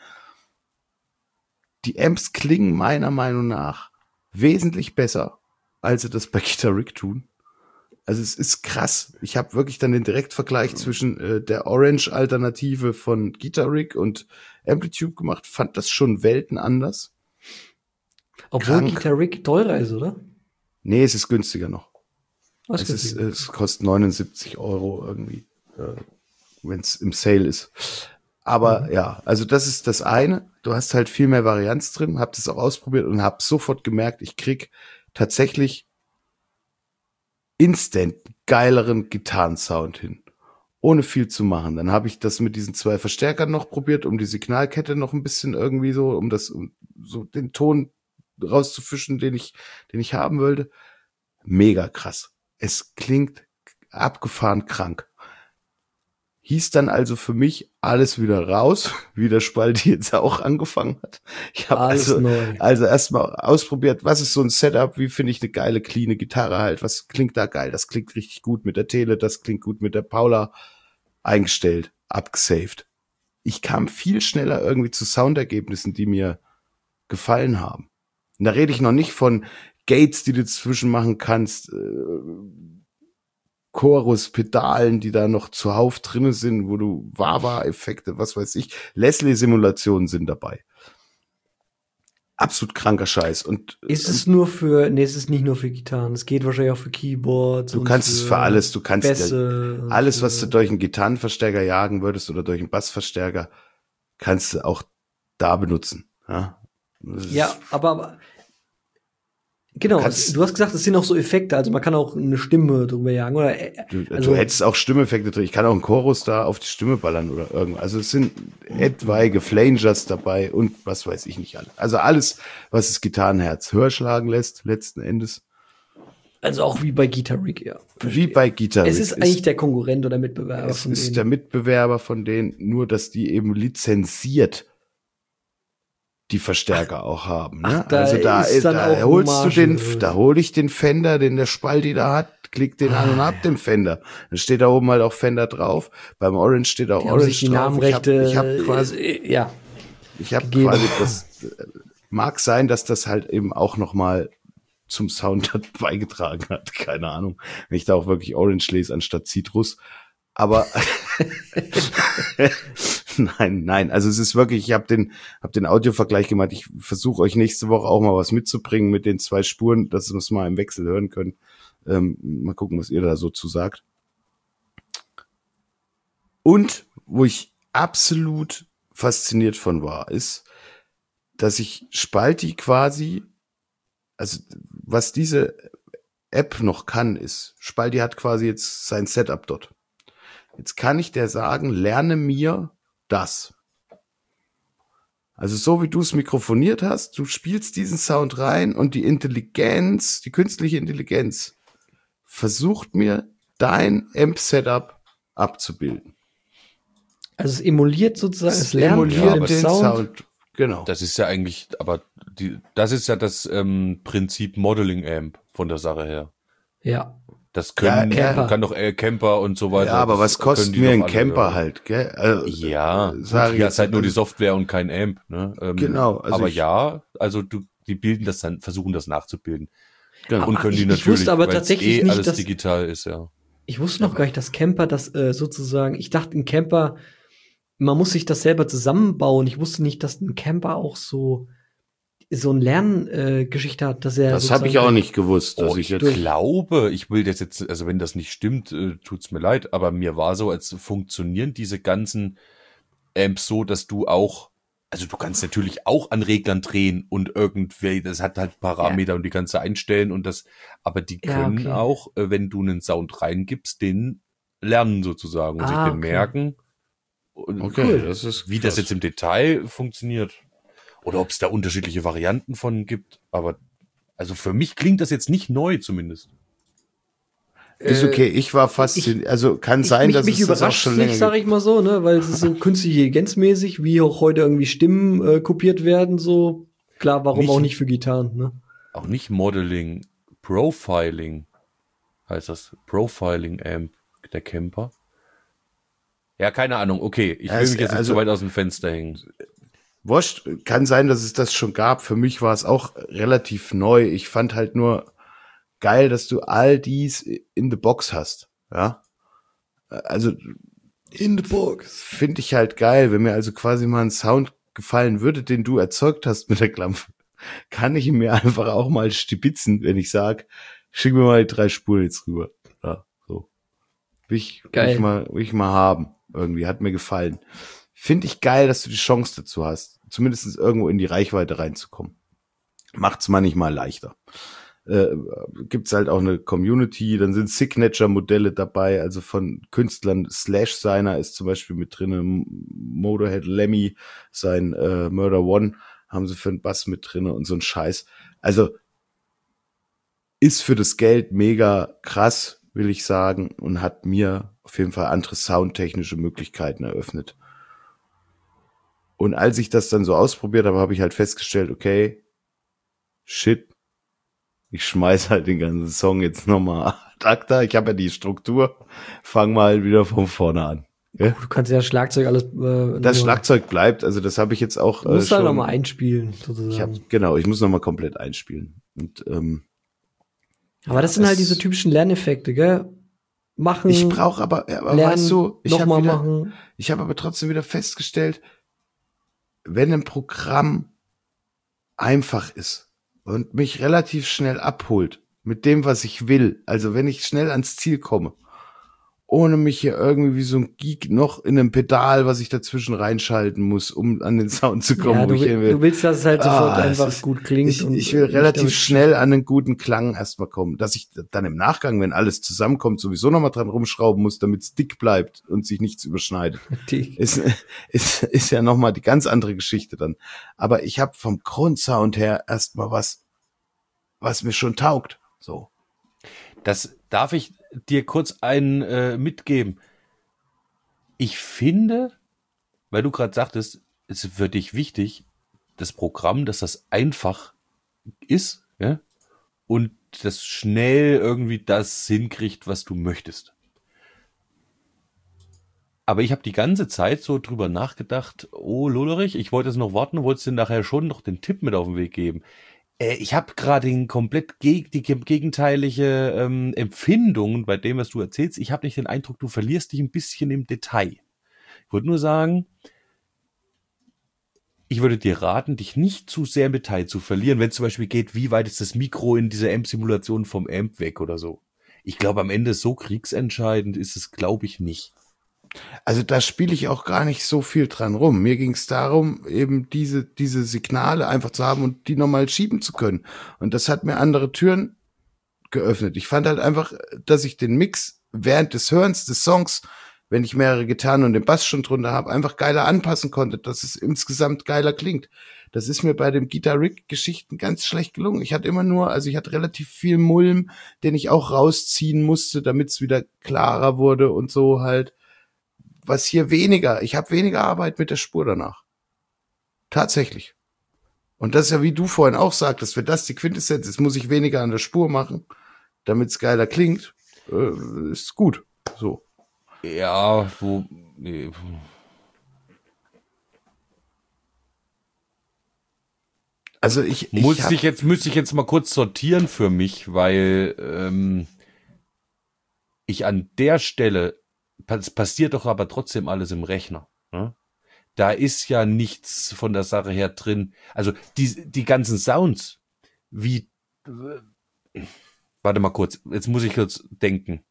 Die Amps klingen meiner Meinung nach wesentlich besser, als sie das bei Guitar Rig tun. Also es ist krass. Ich habe wirklich dann den Direktvergleich zwischen äh, der Orange-Alternative von Guitar Rig und Amplitude gemacht. Fand das schon Welten anders.
Obwohl
krank.
Guitar Rig teurer ist, oder?
Nee, es ist günstiger noch.
Was
Es, ist,
günstiger?
es kostet neunundsiebzig Euro irgendwie, äh, wenn es im Sale ist. Aber
Mhm.
ja, also das ist das eine. Du hast halt viel mehr Varianz drin. Hab das auch ausprobiert und hab sofort gemerkt, ich krieg tatsächlich instant geileren Gitarrensound hin. Ohne viel zu machen. Dann habe ich das mit diesen zwei Verstärkern noch probiert, um die Signalkette noch ein bisschen irgendwie so, um das, um so den Ton rauszufischen, den ich, den ich haben wollte. Mega krass. Es klingt abgefahren krank. Hieß dann also für mich alles wieder raus, wie der Spalti jetzt auch angefangen hat. Ich habe
Alles
also,
neu.
also erstmal ausprobiert, was ist so ein Setup, wie finde ich eine geile, cleane Gitarre halt, was klingt da geil, das klingt richtig gut mit der Tele, das klingt gut mit der Paula, eingestellt, abgesaved. Ich kam viel schneller irgendwie zu Soundergebnissen, die mir gefallen haben. Und da rede ich noch nicht von Gates, die du dazwischen machen kannst, äh, Chorus, Pedalen, die da noch zuhauf drinne sind, wo du Wah-Wah-Effekte, was weiß ich, Leslie-Simulationen sind dabei. Absolut kranker Scheiß. Und
Ist es nur für, nee, es ist nicht nur für Gitarren, es geht wahrscheinlich auch für Keyboards.
du kannst es für alles, du kannst
Bässe
ja,
und
alles,
für-
was du durch einen Gitarrenverstärker jagen würdest oder durch einen Bassverstärker, kannst du auch da benutzen. Ja, Das ist-
Ja, aber, aber genau,
kannst-
es, du hast gesagt, es sind auch so Effekte, also man kann auch eine Stimme drüber jagen, oder? äh,
Du,
also,
du hättest auch Stimmeffekte drin. Ich kann auch einen Chorus da auf die Stimme ballern oder irgendwas. Also es sind etwaige Flangers dabei und was weiß ich nicht alles. Also alles, was das Gitarrenherz höher schlagen lässt, letzten Endes.
also auch wie bei Guitar Rig, ja.
Wie bei Guitar
Es
Rig.
ist eigentlich der Konkurrent oder Mitbewerber
Es
von
ist
denen.
der Mitbewerber von denen, nur dass die eben lizenziert die Verstärker auch haben. Ne?
ach, da
also da,
ist dann
da
auch
holst
Hommage
du den,
drin.
da hol ich den Fender, den der Spalti da hat, klick den an und hab den Fender. Dann steht da oben halt auch Fender drauf. Beim Orange steht auch
Die haben
Orange
sich die
drauf.
Namenrechte,
Ich hab, ich hab quasi,
äh, ja.
ich habe
gegeben.
quasi das, äh, mag sein, dass das halt eben auch noch mal zum Sound beigetragen hat. Keine Ahnung. Wenn ich da auch wirklich Orange lese anstatt Citrus. Aber nein, nein. Also es ist wirklich, ich habe den, hab den Audiovergleich gemacht. Ich versuche euch nächste Woche auch mal was mitzubringen mit den zwei Spuren, dass wir es mal im Wechsel hören können. Ähm, mal gucken, was ihr da so zu sagt. Und wo ich absolut fasziniert von war, ist, dass ich Spalti quasi, also was diese App noch kann, ist, Spalti hat quasi jetzt sein Setup dort. Jetzt kann ich der sagen, lerne mir das. Also so wie du es mikrofoniert hast, du spielst diesen Sound rein und die Intelligenz, die künstliche Intelligenz versucht mir dein Amp-Setup abzubilden.
Also es emuliert sozusagen, es lernt
emuliert
von dem
den
Sound.
Sound. Genau.
Das ist ja eigentlich, aber die, das ist ja das ähm, Prinzip Modeling Amp von der Sache her.
Ja.
Das können,
Ja,
Camper.
kann doch äh, Camper und so weiter.
Ja, aber
das
was
können
kostet
die
mir
doch
ein
alle,
Camper
ja.
halt, gell? Also,
Ja,
äh,
gut,
sag ich
hier
jetzt,
ist halt nur die
also-
Software und kein Amp, ne? Ähm,
Genau, also
aber
ich-
ja, also du, die bilden das dann, versuchen das nachzubilden.
Genau.
Und
Ah,
können
ich-
die
ich
natürlich,
wusste aber
weil's
tatsächlich
eh
nicht,
alles
dass-
digital ist, ja.
Ich wusste noch gar nicht, dass Camper das äh, sozusagen, ich dachte, ein Camper, man muss sich das selber zusammenbauen. Ich wusste nicht, dass ein Camper auch so so ein Lerngeschichte äh, Geschichte hat, dass er
Das habe ich
sozusagen-
auch nicht gewusst, dass
Oh,
ich
ich
jetzt.
glaube, ich will das jetzt, also wenn das nicht stimmt, äh, tut's mir leid, aber mir war so, als funktionieren diese ganzen Amps so, dass du auch, also du kannst natürlich auch an Reglern drehen und irgendwie, das hat halt Parameter und die kannst du einstellen und das, aber die
Ja,
können
okay.
auch, äh, wenn du einen Sound reingibst, den lernen sozusagen und
Ah,
sich den
okay.
merken. Und
Okay, das ist
wie
krass.
das jetzt im Detail funktioniert. Oder ob es da unterschiedliche Varianten von gibt. Aber also für mich klingt das jetzt nicht neu zumindest.
Ist okay, ich war fasziniert. Also kann sein,
mich,
dass
mich
es das auch
überrascht
schon
nicht,
länger
sag
gibt.
ich mal so, ne, weil es ist so künstliche Intelligenzmäßig, wie auch heute irgendwie Stimmen äh, kopiert werden, so. Klar, warum
Nicht-
auch nicht für Gitarren, ne?
Auch nicht Modeling, Profiling heißt das. Profiling Amp, der Camper. Ja, keine Ahnung. Okay, ich
Ja,
will
es-
mich jetzt nicht
also-
zu weit aus dem Fenster hängen.
Wurscht, kann sein, dass es das schon gab. Für mich war es auch relativ neu. Ich fand halt nur geil, dass du all dies in the box hast. Ja. Also
In the box.
finde ich halt geil, wenn mir also quasi mal ein Sound gefallen würde, den du erzeugt hast mit der Klampfe, kann ich ihn mir einfach auch mal stibitzen, wenn ich sag, schick mir mal die drei Spuren jetzt rüber. Ja, so. Will ich, will
Geil.
ich mal, will ich mal haben. Irgendwie, hat mir gefallen. Finde ich geil, dass du die Chance dazu hast, zumindest irgendwo in die Reichweite reinzukommen. Macht's manchmal leichter. Äh, gibt's halt auch eine Community, dann sind Signature-Modelle dabei, also von Künstlern. Slash Signer ist zum Beispiel mit drinne, Motorhead Lemmy, sein äh, Murder One haben sie für einen Bass mit drinne und so ein Scheiß. Also ist für das Geld mega krass, will ich sagen, und hat mir auf jeden Fall andere soundtechnische Möglichkeiten eröffnet. Und als ich das dann so ausprobiert habe, habe ich halt festgestellt, okay, shit, ich schmeiß halt den ganzen Song jetzt nochmal ad acta. Ich habe ja die Struktur, fang mal wieder von vorne an. Ja?
Du kannst ja Schlagzeug alles. Äh,
Das
nur-
Schlagzeug bleibt, also das habe ich jetzt auch
Du musst
äh,
halt
schon.
noch mal einspielen, sozusagen.
Ich hab, genau, ich muss nochmal komplett einspielen. Und ähm,
Aber das sind
Es-
halt diese typischen Lerneffekte, gell? Machen,
Ich brauche aber, ja, aber
lernen,
weißt du, ich habe
nochmal
wieder,
machen.
ich habe aber trotzdem wieder festgestellt, wenn ein Programm einfach ist und mich relativ schnell abholt mit dem, was ich will, also wenn ich schnell ans Ziel komme, ohne mich hier irgendwie wie so ein Geek noch in einem Pedal, was ich dazwischen reinschalten muss, um an den Sound zu kommen.
Ja,
wo
du,
ich
will-
hin will.
du willst, dass es halt sofort
Ah, es
einfach
ist-
gut klingt.
Ich,
und
ich will
nicht
relativ
damit-
schnell an einen guten Klang erstmal kommen, dass ich dann im Nachgang, wenn alles zusammenkommt, sowieso nochmal dran rumschrauben muss, damit es dick bleibt und sich nichts überschneidet.
Die-
Ist, ist, ist ja nochmal die ganz andere Geschichte dann. Aber ich habe vom Grundsound her erstmal was, was mir schon taugt. So.
Das darf ich dir kurz einen äh, mitgeben. Ich finde, weil du gerade sagtest, es ist für dich wichtig, das Programm, dass das einfach ist, ja, und das schnell irgendwie das hinkriegt, was du möchtest. Aber ich habe die ganze Zeit so drüber nachgedacht, oh Lullerich, ich wollte es noch warten, wolltest dir nachher schon noch den Tipp mit auf den Weg geben. Äh, ich habe gerade den komplett geg die ge- gegenteilige ähm, Empfindung bei dem, was du erzählst. Ich habe nicht den Eindruck, du verlierst dich ein bisschen im Detail. Ich würde nur sagen, ich würde dir raten, dich nicht zu sehr im Detail zu verlieren, wenn es zum Beispiel geht, wie weit ist das Mikro in dieser Amp-Simulation vom Amp weg oder so. Ich glaube, am Ende so kriegsentscheidend ist es, glaube ich, nicht.
Also da spiele ich auch gar nicht so viel dran rum. Mir ging es darum, eben diese, diese Signale einfach zu haben und die nochmal schieben zu können. Und das hat mir andere Türen geöffnet. Ich fand halt einfach, dass ich den Mix während des Hörens des Songs, wenn ich mehrere Gitarren und den Bass schon drunter habe, einfach geiler anpassen konnte, dass es insgesamt geiler klingt. Das ist mir bei dem Guitar Rig Geschichten ganz schlecht gelungen. Ich hatte immer nur, also ich hatte relativ viel Mulm, den ich auch rausziehen musste, damit es wieder klarer wurde und so halt. Was hier weniger, ich habe weniger Arbeit mit der Spur danach. Tatsächlich. Und das ist ja, wie du vorhin auch sagtest, wenn das die Quintessenz ist, muss ich weniger an der Spur machen, damit es geiler klingt. Äh, ist gut. So.
Ja, wo... Nee.
Also ich,
Muss
ich hab,
ich jetzt, müsste ich jetzt mal kurz sortieren für mich, weil ähm, ich an der Stelle, es passiert doch aber trotzdem alles im Rechner. Ne? Da ist ja nichts von der Sache her drin. Also die, die ganzen Sounds, wie, äh, warte mal kurz, jetzt muss ich kurz denken.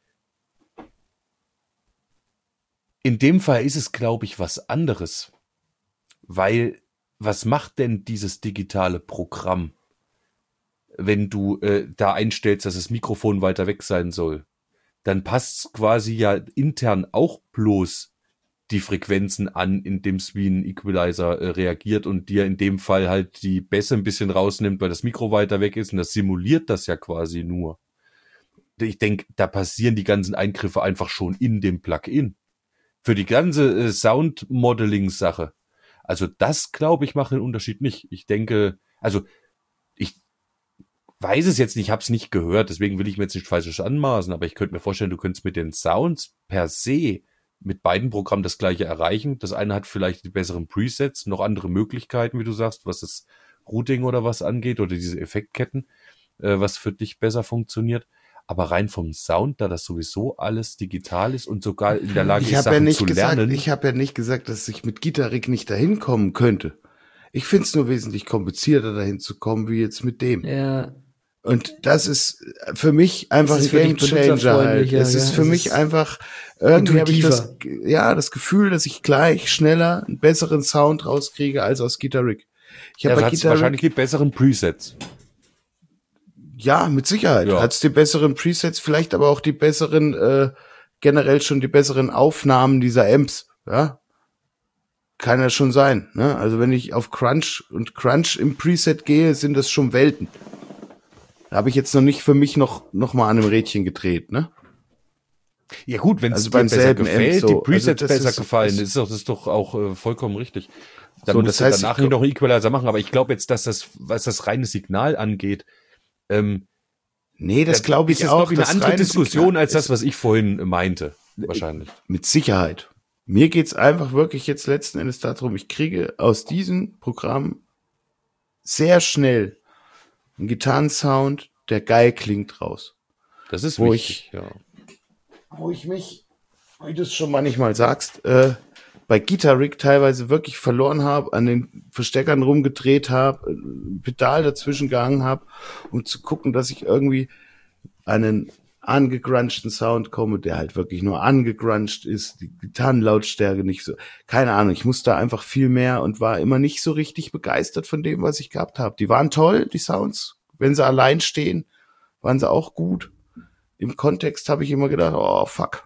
In dem Fall ist es, glaube ich, was anderes, weil was macht denn dieses digitale Programm, wenn du äh, da einstellst, dass das Mikrofon weiter weg sein soll? Dann passt quasi ja intern auch bloß die Frequenzen an, indem es wie ein Equalizer äh, reagiert und dir in dem Fall halt die Bässe ein bisschen rausnimmt, weil das Mikro weiter weg ist, und das simuliert das ja quasi nur. Ich denke, da passieren die ganzen Eingriffe einfach schon in dem Plugin. Für die ganze äh, Sound-Modeling-Sache. Also das, glaube ich, macht den Unterschied nicht. Ich denke, also ich weiß es jetzt nicht, ich habe es nicht gehört, deswegen will ich mir jetzt nicht falsch anmaßen, aber ich könnte mir vorstellen, du könntest mit den Sounds per se mit beiden Programmen das gleiche erreichen. Das eine hat vielleicht die besseren Presets, noch andere Möglichkeiten, wie du sagst, was das Routing oder was angeht oder diese Effektketten, äh, was für dich besser funktioniert. Aber rein vom Sound, da das sowieso alles digital ist und sogar in der Lage
ich
ist,
habe ja
Sachen
nicht
zu
gesagt,
lernen.
ich habe ja nicht gesagt, dass ich mit Guitar Rig nicht dahin kommen könnte. Ich finde es nur wesentlich komplizierter, dahin zu kommen, wie jetzt mit dem.
Ja,
Und das ist für mich einfach
Es
ein
ist für dich
Game Changer halt.
benutzerfreundlicher,
Es ist
ja.
für
Es
mich
ist
einfach irgendwie habe ich das,
intuitiver.
ja, das Gefühl, dass ich gleich schneller einen besseren Sound rauskriege als aus Guitar Rig. Ich habe
Ja,
bei
hat
Guitar
wahrscheinlich
Rig,
die besseren Presets.
ja, mit Sicherheit
Ja.
hat's die besseren Presets, vielleicht aber auch die besseren, äh, generell schon die besseren Aufnahmen dieser Amps, ja. Kann ja schon sein, ne? Also wenn ich auf Crunch und Crunch im Preset gehe, sind das schon Welten. Da habe ich jetzt noch nicht für mich noch, noch mal an einem Rädchen gedreht, ne?
Ja gut, wenn es
Also
dir
beim
besser
selben
gefällt,
Amp so.
die Presets
Also das
besser
ist-
gefallen,
das-
ist doch, das ist doch auch äh, vollkommen richtig. Dann
So,
musst
das
du
heißt,
danach
ich-
noch einen Equalizer machen, aber ich glaube jetzt, dass das, was das reine Signal angeht, ähm,
Nee, das glaube ich
ist es,
auch.
glaub ich, eine
das
andere
reine
Diskussion
Signal
als das,
ist-
was ich vorhin meinte. Wahrscheinlich.
Mit Sicherheit. Mir geht's einfach wirklich jetzt letzten Endes darum, ich kriege aus diesem Programm sehr schnell einen Gitarrensound, der geil klingt, raus.
Das ist
Wo
wichtig,
ich,
ja.
Wo ich mich, wie du es schon manchmal sagst, äh, bei Guitar Rig teilweise wirklich verloren habe, an den Versteckern rumgedreht habe, ein Pedal dazwischen gehangen habe, um zu gucken, dass ich irgendwie einen angegrunchten Sound komme, der halt wirklich nur angegruncht ist, die Gitarrenlautstärke nicht so, keine Ahnung, ich musste einfach viel mehr und war immer nicht so richtig begeistert von dem, was ich gehabt habe. Die waren toll, die Sounds, wenn sie allein stehen, waren sie auch gut. Im Kontext habe ich immer gedacht, oh fuck.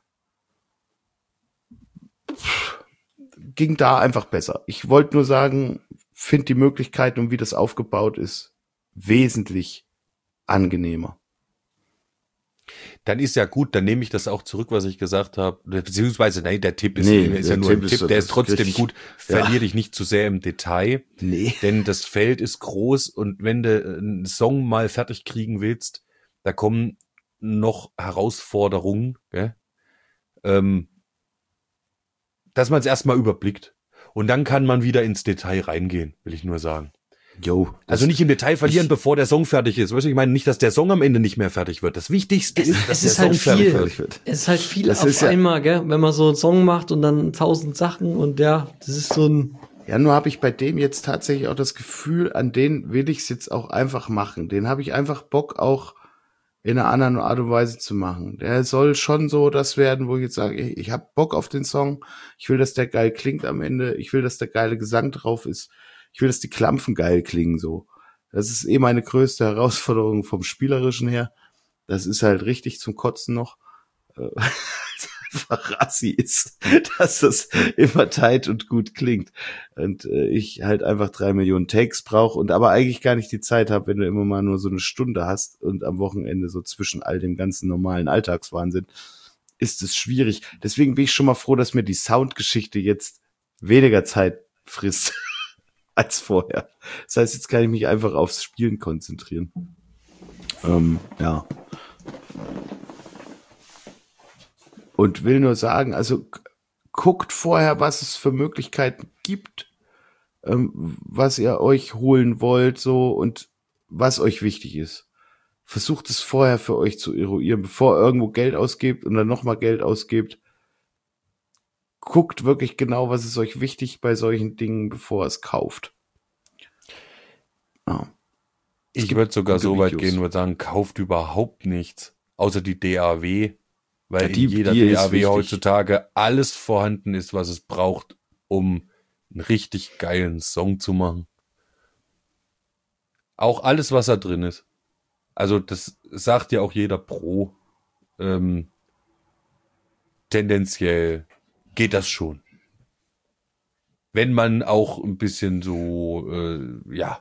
Ging da einfach besser. Ich wollte nur sagen, finde die Möglichkeiten und wie das aufgebaut ist, wesentlich angenehmer.
Dann ist ja gut, dann nehme ich das auch zurück, was ich gesagt habe. Beziehungsweise, nein, der Tipp ist,
Nee,
ist
der
ja nur
Tipp
ein
ist
Tipp,
so-
der
das
ist trotzdem
richtig-
gut.
ja.
Verlier dich nicht zu sehr im Detail,
Nee.
denn das Feld ist groß und wenn du einen Song mal fertig kriegen willst, da kommen noch Herausforderungen, gell? Ähm, dass man es erstmal überblickt. Und dann kann man wieder ins Detail reingehen, will ich nur sagen.
Jo,
Also nicht im Detail verlieren,
ich-
bevor der Song fertig ist. Weißt du, ich meine nicht, dass der Song am Ende nicht mehr fertig wird. Das Wichtigste
Es-
ist,
es
dass
ist
der
halt
Song fertig
viel.
wird.
fertig wird.
Es ist halt viel
Das
auf
ist ja-
einmal, gell? Wenn man so einen Song macht und dann tausend Sachen und ja, das ist so ein,
Ja, nur habe ich bei dem jetzt tatsächlich auch das Gefühl, an den will ich es jetzt auch einfach machen. Den habe ich einfach Bock auch in einer anderen Art und Weise zu machen. Der soll schon so das werden, wo ich jetzt sage, ey, ich habe Bock auf den Song. Ich will, dass der geil klingt am Ende. Ich will, dass der geile Gesang drauf ist. Ich will, dass die Klampfen geil klingen so. Das ist eh meine größte Herausforderung vom Spielerischen her. Das ist halt richtig zum Kotzen noch. Äh, einfach Rassi ist, dass das immer tight und gut klingt. Und äh, ich halt einfach drei Millionen Takes brauche und aber eigentlich gar nicht die Zeit habe, wenn du immer mal nur so eine Stunde hast und am Wochenende so zwischen all dem ganzen normalen Alltagswahnsinn, ist es schwierig. Deswegen bin ich schon mal froh, dass mir die Soundgeschichte jetzt weniger Zeit frisst als vorher. Das heißt, jetzt kann ich mich einfach aufs Spielen konzentrieren. Ähm, ja. Und will nur sagen, also g- guckt vorher, was es für Möglichkeiten gibt, ähm, was ihr euch holen wollt, so und was euch wichtig ist. Versucht es vorher für euch zu eruieren, bevor ihr irgendwo Geld ausgebt und dann nochmal Geld ausgebt. Guckt wirklich genau, was ist euch wichtig bei solchen Dingen, bevor ihr es kauft. Ja. Es
Ich
gibt
würde sogar
gute
so weit
Videos.
gehen und sagen, kauft überhaupt nichts, außer die D A W, weil
Ja, die-
in jeder
die ist
D A W
wichtig.
heutzutage alles vorhanden ist, was es braucht, um einen richtig geilen Song zu machen. Auch alles, was da drin ist. Also das sagt ja auch jeder Pro. Ähm, tendenziell geht das schon. Wenn man auch ein bisschen so, äh, ja,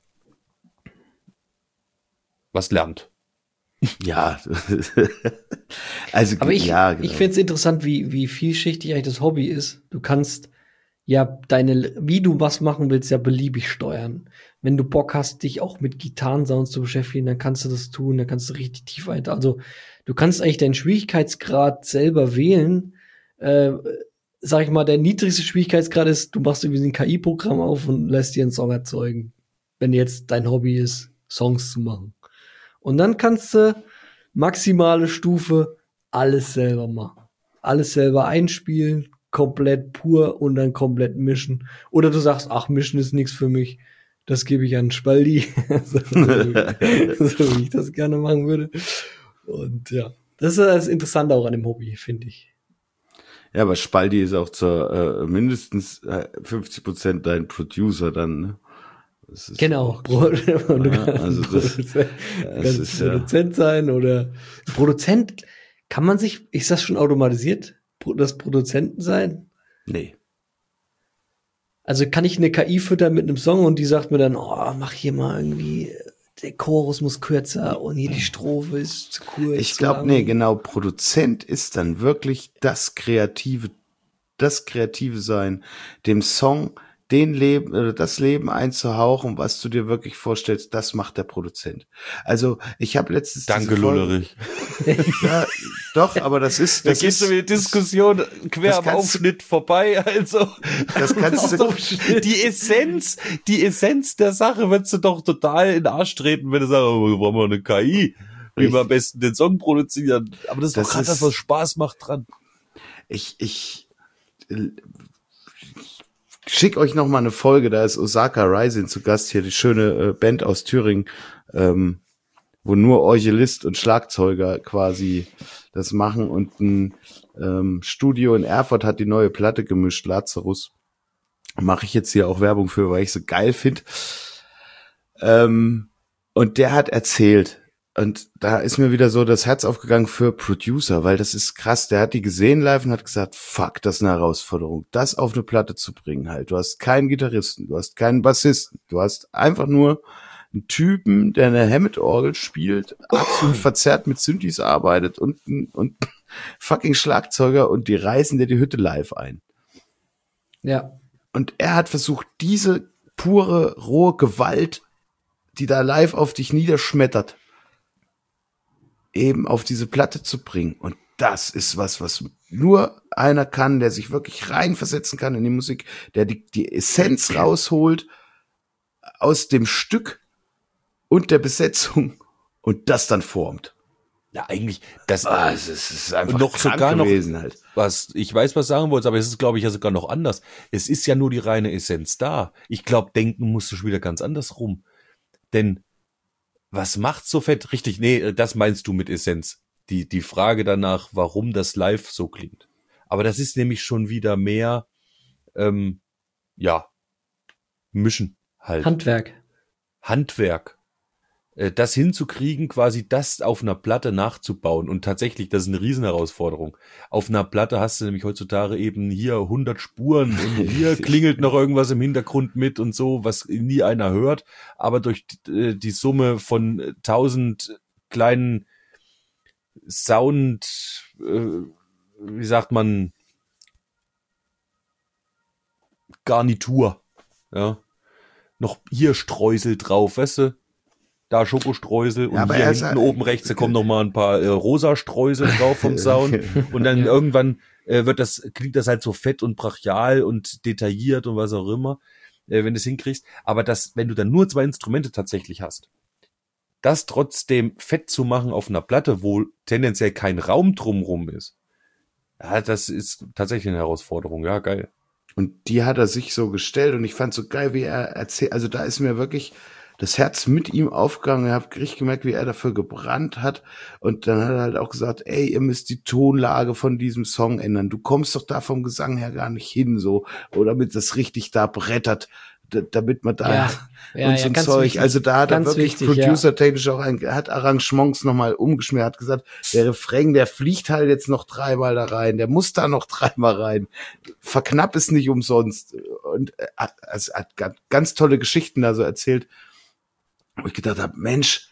was lernt.
Ja. Also,
aber ich,
ja, genau.
ich finde es interessant, wie, wie vielschichtig eigentlich das Hobby ist. Du kannst ja deine, wie du was machen willst, ja beliebig steuern. Wenn du Bock hast, dich auch mit Gitarrensounds zu beschäftigen, dann kannst du das tun, dann kannst du richtig tief ein. Also, du kannst eigentlich deinen Schwierigkeitsgrad selber wählen. Äh, sag ich mal, der niedrigste Schwierigkeitsgrad ist, du machst irgendwie ein K I-Programm auf und lässt dir einen Song erzeugen. Wenn jetzt dein Hobby ist, Songs zu machen. Und dann kannst du maximale Stufe alles selber machen. Alles selber einspielen, komplett pur und dann komplett mischen. Oder du sagst, ach, mischen ist nichts für mich. Das gebe ich an Spaldi. so, so wie ich das gerne machen würde. Und ja, das ist das Interessante auch an dem Hobby, finde ich.
Ja, aber Spaldi ist auch zur äh, mindestens äh, fünfzig Prozent dein Producer dann, ne? Das ist
Genau.
auch
Pro-
klar.
und du
Ja,
kannst
also das-
Produzent,
das
kannst
ist ja-
Produzent sein oder Produzent. Kann man sich, ist das schon automatisiert, Pro- das Produzenten sein?
Nee.
Also kann ich eine K I füttern mit einem Song und die sagt mir dann, oh, mach hier mal irgendwie, der Chorus muss kürzer und hier die Strophe ist zu kurz.
Ich
zu
glaube,
lang.
nee, genau, Produzent ist dann wirklich das kreative, das kreative Sein, dem Song den Leben oder das Leben einzuhauchen, was du dir wirklich vorstellst, das macht der Produzent. Also, ich habe letztens
Danke,
diese Folge-
Lullerich.
Ja, Doch, aber das ist,
Da
das
geht
ist,
schon wieder Diskussion quer
das
am
kannst du-
Aufschnitt vorbei, also.
das kannst du,
Die Essenz, die Essenz der Sache würdest du doch total in den Arsch treten, wenn du sagst, oh, wir brauchen mal eine K I, wie wir am besten den Song produzieren. Aber das ist
Das
doch gerade
ist-
das, was Spaß macht dran.
ich, ich, schick euch noch mal eine Folge, da ist Osaka Rising zu Gast hier, die schöne äh, Band aus Thüringen, ähm, wo nur Orgelist und Schlagzeuger quasi das machen und ein ähm, Studio in Erfurt hat die neue Platte gemischt, Lazarus. Mache ich jetzt hier auch Werbung für, weil ich so geil finde. Ähm, und der hat erzählt, und da ist mir wieder so das Herz aufgegangen für Producer, weil das ist krass. Der hat die gesehen live und hat gesagt, fuck, das ist eine Herausforderung, das auf eine Platte zu bringen halt. Du hast keinen Gitarristen, du hast keinen Bassisten, du hast einfach nur einen Typen, der eine Hammond-Orgel spielt, absolut verzerrt mit Synthes arbeitet und, und fucking Schlagzeuger und die reißen dir die Hütte live ein.
Ja.
Und er hat versucht, diese pure, rohe Gewalt, die da live auf dich niederschmettert, eben auf diese Platte zu bringen. Und das ist was, was nur einer kann, der sich wirklich reinversetzen kann in die Musik, der die, die Essenz rausholt aus dem Stück und der Besetzung und das dann formt.
Ja, eigentlich, das,
Ah, es ist, es ist einfach
noch
krank
sogar noch,
gewesen halt.
was, ich weiß, was du sagen wolltest, aber es ist, glaube ich, ja sogar noch anders. Es ist ja nur die reine Essenz da. Ich glaube, denken musst du schon wieder ganz anders rum. Denn, was macht so fett? Richtig, nee, das meinst du mit Essenz. Die, die Frage danach, warum das live so klingt. Aber das ist nämlich schon wieder mehr, ähm, ja, mischen halt.
Handwerk.
Handwerk. Äh, Das hinzukriegen, quasi das auf einer Platte nachzubauen. Und tatsächlich, das ist eine Riesenherausforderung. Auf einer Platte hast du nämlich heutzutage eben hier hundert Spuren und hier klingelt noch irgendwas im Hintergrund mit und so, was nie einer hört. Aber durch äh, die Summe von äh, tausend kleinen Sound, äh, wie sagt man, Garnitur, ja, noch hier Streusel drauf, weißt du? Da Schokostreusel und
Ja, aber
hier
er ist
hinten
ja-
oben rechts, da kommen noch mal ein paar äh, rosa Streusel drauf vom Sound und dann irgendwann äh, wird das, klingt das halt so fett und brachial und detailliert und was auch immer, äh, wenn du es hinkriegst. Aber das, wenn du dann nur zwei Instrumente tatsächlich hast, das trotzdem fett zu machen auf einer Platte, wo tendenziell kein Raum drumrum ist, ja, das ist tatsächlich eine Herausforderung. Ja, geil.
Und die hat er sich so gestellt und ich fand so geil, wie er erzählt, also da ist mir wirklich das Herz mit ihm aufgegangen. Ich habe richtig gemerkt, wie er dafür gebrannt hat. Und dann hat er halt auch gesagt, ey, ihr müsst die Tonlage von diesem Song ändern. Du kommst doch da vom Gesang her gar nicht hin, so. Oder damit das richtig da brettert, d- damit man da
Ja, ja,
und so
ja,
ein
ganz
Zeug.
wichtig.
Also da hat er
Ganz
wirklich
wichtig, ja.
producertechnisch auch ein, er hat Arrangements nochmal umgeschmiert, hat gesagt, der Refrain, der fliegt halt jetzt noch dreimal da rein, der muss da noch dreimal rein. Verknapp es nicht umsonst. Und er hat, also er hat ganz, ganz tolle Geschichten da so erzählt, wo ich gedacht habe, Mensch,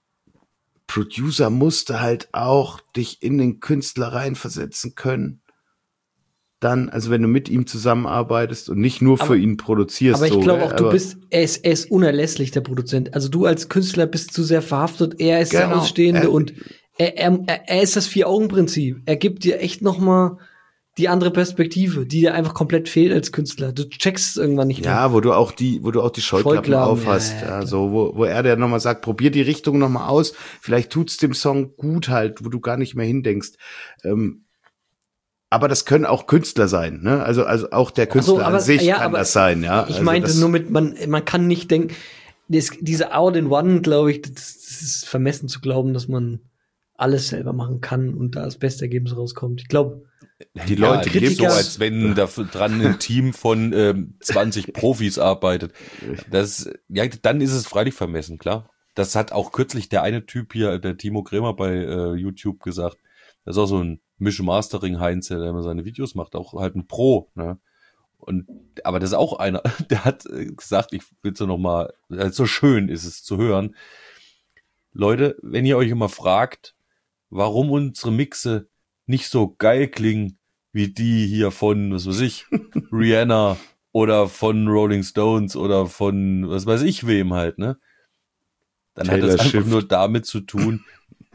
Producer musste halt auch dich in den Künstler reinversetzen können. Dann, also wenn du mit ihm zusammenarbeitest und nicht nur
Aber-
für ihn produzierst.
Aber ich
so,
glaube
äh,
auch, du
aber-
bist, er ist, er ist unerlässlich, der Produzent. Also du als Künstler bist zu sehr verhaftet, er ist der
Genau,
Ausstehende
er-
und er, er, er er ist das Vier-Augen-Prinzip. Er gibt dir echt noch mal die andere Perspektive, die dir einfach komplett fehlt als Künstler. Du checkst es irgendwann nicht mehr.
Ja, wo du auch die, wo du auch die Scheuklappen,
Scheuklappen,
aufhast,
ja,
ja,
ja, klar.
so, wo, wo er dir nochmal sagt, probier die Richtung nochmal aus, vielleicht tut's dem Song gut halt, wo du gar nicht mehr hindenkst. Ähm, aber das können auch Künstler sein, ne? Also, also auch der Künstler
so, aber-
an sich
ja,
kann
aber
das sein, ja.
Ich
also
meinte
das,
nur mit, man, man kann nicht denken, das, diese Out-in-One, glaube ich, das, das ist vermessen zu glauben, dass man alles selber machen kann und da das beste Ergebnis rauskommt. Ich glaube,
die
Ja,
Leute
die
gibt's
so, als wenn da dran ein Team von ähm, zwanzig Profis arbeitet. Das, ja, dann ist es freilich vermessen, klar. Das hat auch kürzlich der eine Typ hier, der Timo Kremer bei äh, YouTube gesagt. Das ist auch so ein Misch-Mastering-Heinz, der immer seine Videos macht, auch halt ein Pro, ne? Und, aber das ist auch einer, der hat äh, gesagt, ich will so noch mal, äh, so schön ist es zu hören. Leute, wenn ihr euch immer fragt, warum unsere Mixe nicht so geil klingen, wie die hier von, was weiß ich, Rihanna oder von Rolling Stones oder von, was weiß ich wem halt, ne? Dann hat
Taylor
das einfach
Swift.
nur damit zu tun,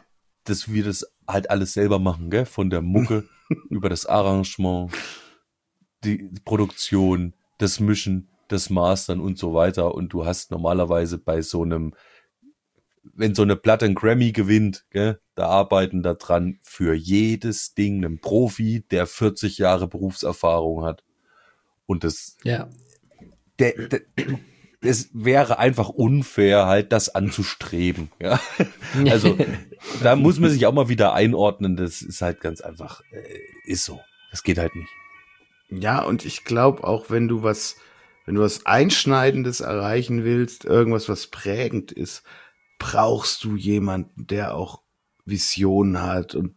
dass wir das halt alles selber machen, gell? Von der Mucke über das Arrangement, die Produktion, das Mischen, das Mastern und so weiter. Und du hast normalerweise bei so einem, wenn so eine Platte einen Grammy gewinnt, gell, da arbeiten da dran für jedes Ding einen Profi, der vierzig Jahre Berufserfahrung hat. Und das,
Ja.
der, der, es wäre einfach unfair, halt das anzustreben. Ja? Also da muss man sich auch mal wieder einordnen. Das ist halt ganz einfach, äh, ist so. Das geht halt nicht.
Ja, und ich glaube auch, wenn du was, wenn du was Einschneidendes erreichen willst, irgendwas, was prägend ist, brauchst du jemanden, der auch Visionen hat und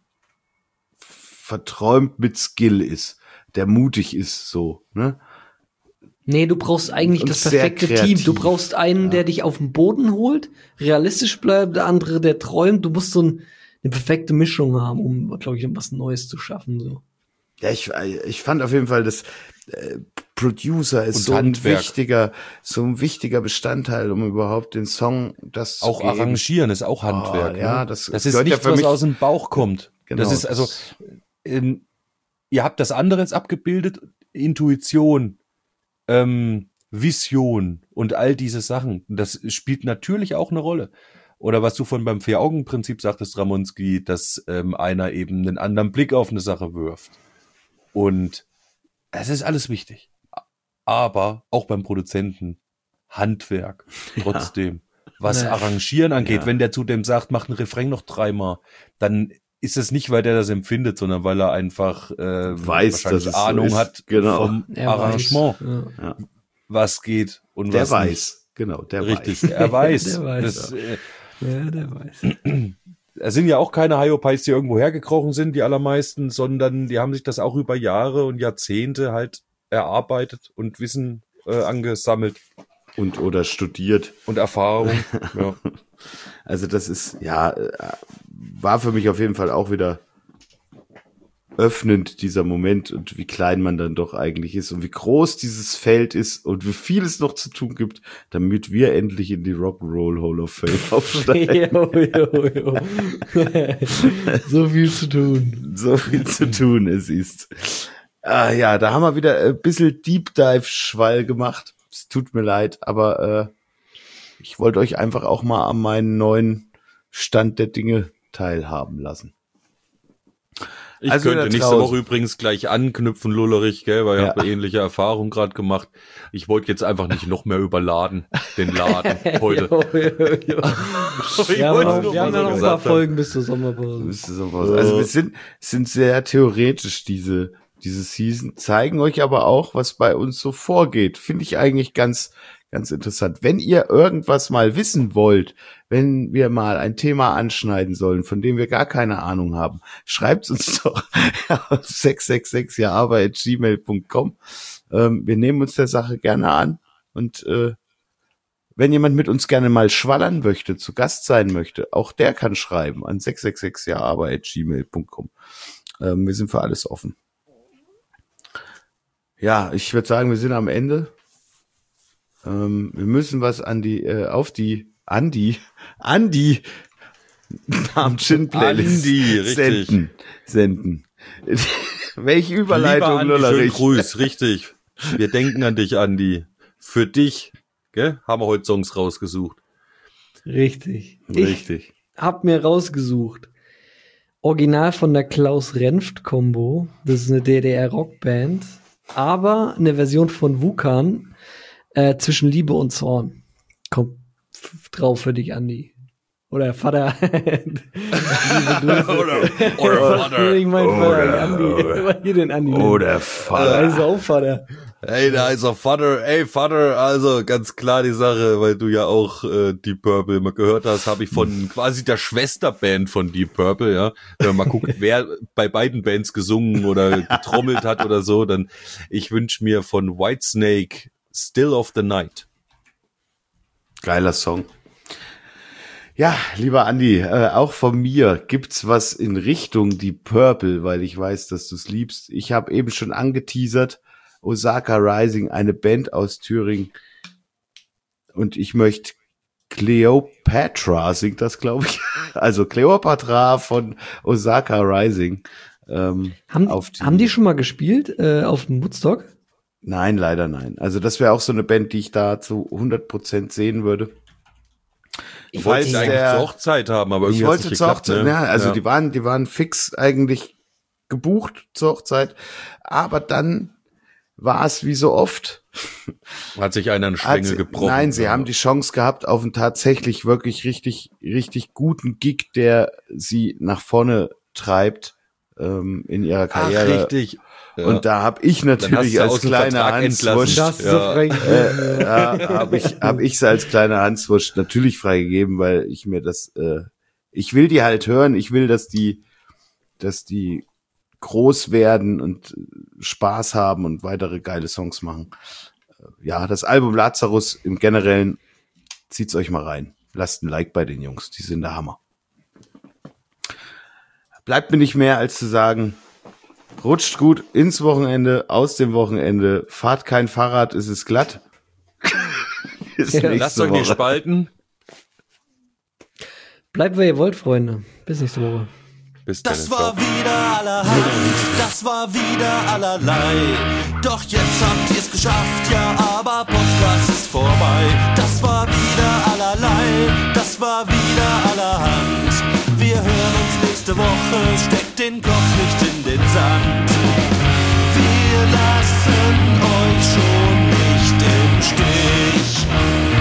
verträumt mit Skill ist, der mutig ist, so, ne?
Nee, du brauchst eigentlich
Und
das
sehr
perfekte
kreativ.
Team. Du brauchst einen,
Ja.
der dich auf den Boden holt, realistisch bleibt, der andere, der träumt. Du musst so ein, eine perfekte Mischung haben, um, glaube ich, um was Neues zu schaffen. So.
Ja, ich, ich fand auf jeden Fall, dass äh, Producer ist
Und
so ein
Handwerk.
wichtiger, so ein wichtiger Bestandteil, um überhaupt den Song das
Auch
zu geben.
arrangieren ist auch Handwerk.
Oh, ja,
ne?
das
das ist
gehört ja
nichts,
für
was
mich-
aus dem Bauch kommt.
Genau,
das ist also,
das-
ähm, ihr habt das andere jetzt abgebildet, Intuition, ähm, Vision und all diese Sachen. Das spielt natürlich auch eine Rolle. Oder was du von beim Vier-Augen-Prinzip sagtest, Ramonski, dass ähm, einer eben einen anderen Blick auf eine Sache wirft. Und es ist alles wichtig. Aber auch beim Produzenten Handwerk trotzdem. Was
Ja.
Arrangieren angeht,
Ja.
wenn der zu dem sagt, mach einen Refrain noch dreimal, dann ist es nicht, weil der das empfindet, sondern weil er einfach äh,
Weiß,
wahrscheinlich
dass es so
Ahnung
ist.
hat
Genau.
vom
Er
Arrangement,
weiß. Ja.
was geht und
Der
was
weiß,
nicht.
genau, der
Richtig,
weiß.
er weiß.
Der weiß,
das, äh,
ja, der weiß.
es sind ja auch keine Hyopies, die irgendwo hergekrochen sind, die allermeisten, sondern die haben sich das auch über Jahre und Jahrzehnte halt erarbeitet und Wissen äh, angesammelt
Und oder studiert.
und Erfahrung. Ja.
Also das ist, ja, äh, war für mich auf jeden Fall auch wieder öffnend, dieser Moment, und wie klein man dann doch eigentlich ist und wie groß dieses Feld ist und wie viel es noch zu tun gibt, damit wir endlich in die Rock'n'Roll Hall of Fame aufsteigen.
jo, jo, jo. So viel zu tun.
So viel zu tun es ist. Ah, ja, da haben wir wieder ein bisschen Deep Dive Schwall gemacht. Es tut mir leid, aber äh, ich wollte euch einfach auch mal an meinen neuen Stand der Dinge teilhaben lassen.
Ich
Also
könnte
da
nächste
draußen.
Woche übrigens gleich anknüpfen, Lullerich, gell, weil ich
Ja.
habe ähnliche Erfahrungen gerade gemacht. Ich wollte jetzt einfach nicht noch mehr überladen, den Laden heute.
Jo, jo, jo.
Ich
Wir haben,
wollte
noch,
nur
wir haben
mal
ja
so
noch ein
gesagt
paar
haben.
Folgen bis zur Sommerpause.
Das ist sowas. Also wir sind, sind sehr theoretisch, diese, diese Season, zeigen euch aber auch, was bei uns so vorgeht. Finde ich eigentlich ganz, ganz interessant. Wenn ihr irgendwas mal wissen wollt, wenn wir mal ein Thema anschneiden sollen, von dem wir gar keine Ahnung haben, schreibt uns doch auf sechs sechs sechs ja aber at gmail punkt com. Ähm, wir nehmen uns der Sache gerne an, und äh, wenn jemand mit uns gerne mal schwallern möchte, zu Gast sein möchte, auch der kann schreiben an sechs sechs sechs ja aber at gmail punkt com. Ähm, wir sind für alles offen. Ja, ich würde sagen, wir sind am Ende. Ähm, wir müssen was an die, äh, auf die, an die, an die Namen-Chin-Playlist
Andi, richtig.
senden. Senden. Welche
Lieber
Überleitung,
Andi, schönen
Lullerich.
Gruß, richtig. Wir denken an dich, Andi. Für dich, gell, haben wir heute Songs rausgesucht.
Richtig.
Richtig.
Ich hab mir rausgesucht. Original von der Klaus-Renft-Kombo. Das ist eine D D R-Rockband. Aber eine Version von Wukan äh, zwischen Liebe und Zorn. Kommt f- drauf für dich, Andi. Oder Vater. Liebe Grüße.
Oder, oder Vater.
Ich mein Vater,
Oder-
Andi.
oder-
Hier den Andi.
Oder
Vater.
Vater.
Also auch Vater.
Ey, da ist auch Vater, ey Vater, also ganz klar die Sache, weil du ja auch äh, Deep Purple mal gehört hast, habe ich von quasi der Schwesterband von Deep Purple, ja, wenn man mal guckt, wer bei beiden Bands gesungen oder getrommelt hat oder so, dann ich wünsch mir von Whitesnake Still of the Night.
Geiler Song. Ja, lieber Andi, äh, auch von mir gibt's was in Richtung Deep Purple, weil ich weiß, dass du's liebst. Ich habe eben schon angeteasert, Osaka Rising, eine Band aus Thüringen. Und ich möchte Cleopatra singt das, glaube ich. Also Cleopatra von Osaka Rising. Ähm,
Haben,
auf die,
haben die schon mal gespielt äh, auf dem Woodstock?
Nein, leider nein. Also das wäre auch so eine Band, die ich da zu hundert Prozent sehen würde.
Ich wollte
Falls
eigentlich
der-
zur Hochzeit haben, aber irgendwie
Ich
hat's
wollte
nicht
zur
geklappt,
Hochzeit,
ne?
ja, also
Ja.
die waren, die waren fix eigentlich gebucht zur Hochzeit, aber dann war es wie so oft.
Hat sich einer einen
Hat
Schwengel
sie-
gebrochen.
Nein, sie
ja.
haben die Chance gehabt auf einen tatsächlich wirklich richtig, richtig guten Gig, der sie nach vorne treibt ähm, in ihrer
Ach,
Karriere.
richtig. Ja.
Und da habe ich
Dann hast
natürlich
du
als
aus dem
kleiner
Vertrag
Hanswurst,
entlassen.
Das ist so
Ja.
frei.
äh, ja, habe ich, hab ich's als kleiner Hanswurst natürlich freigegeben, weil ich mir das, äh, ich will die halt hören, ich will, dass die, dass die groß werden und Spaß haben und weitere geile Songs machen. Ja, das Album Lazarus im Generellen, zieht's euch mal rein. Lasst ein Like bei den Jungs, die sind der Hammer. Bleibt mir nicht mehr als zu sagen, rutscht gut ins Wochenende, aus dem Wochenende, fahrt kein Fahrrad, es ist glatt. Bis
Ja,
nächste
Lasst euch nicht
Woche.
spalten.
Bleibt, wer ihr wollt, Freunde. Bis nächste Woche.
Bis dann.
Das war wieder allerhand, das war wieder allerlei. Doch jetzt habt ihr's geschafft, ja, aber Podcast ist vorbei. Das war wieder allerlei, das war wieder allerhand. Wir hören uns nächste Woche, steckt den Kopf nicht in den Sand. Wir lassen euch schon nicht im Stich.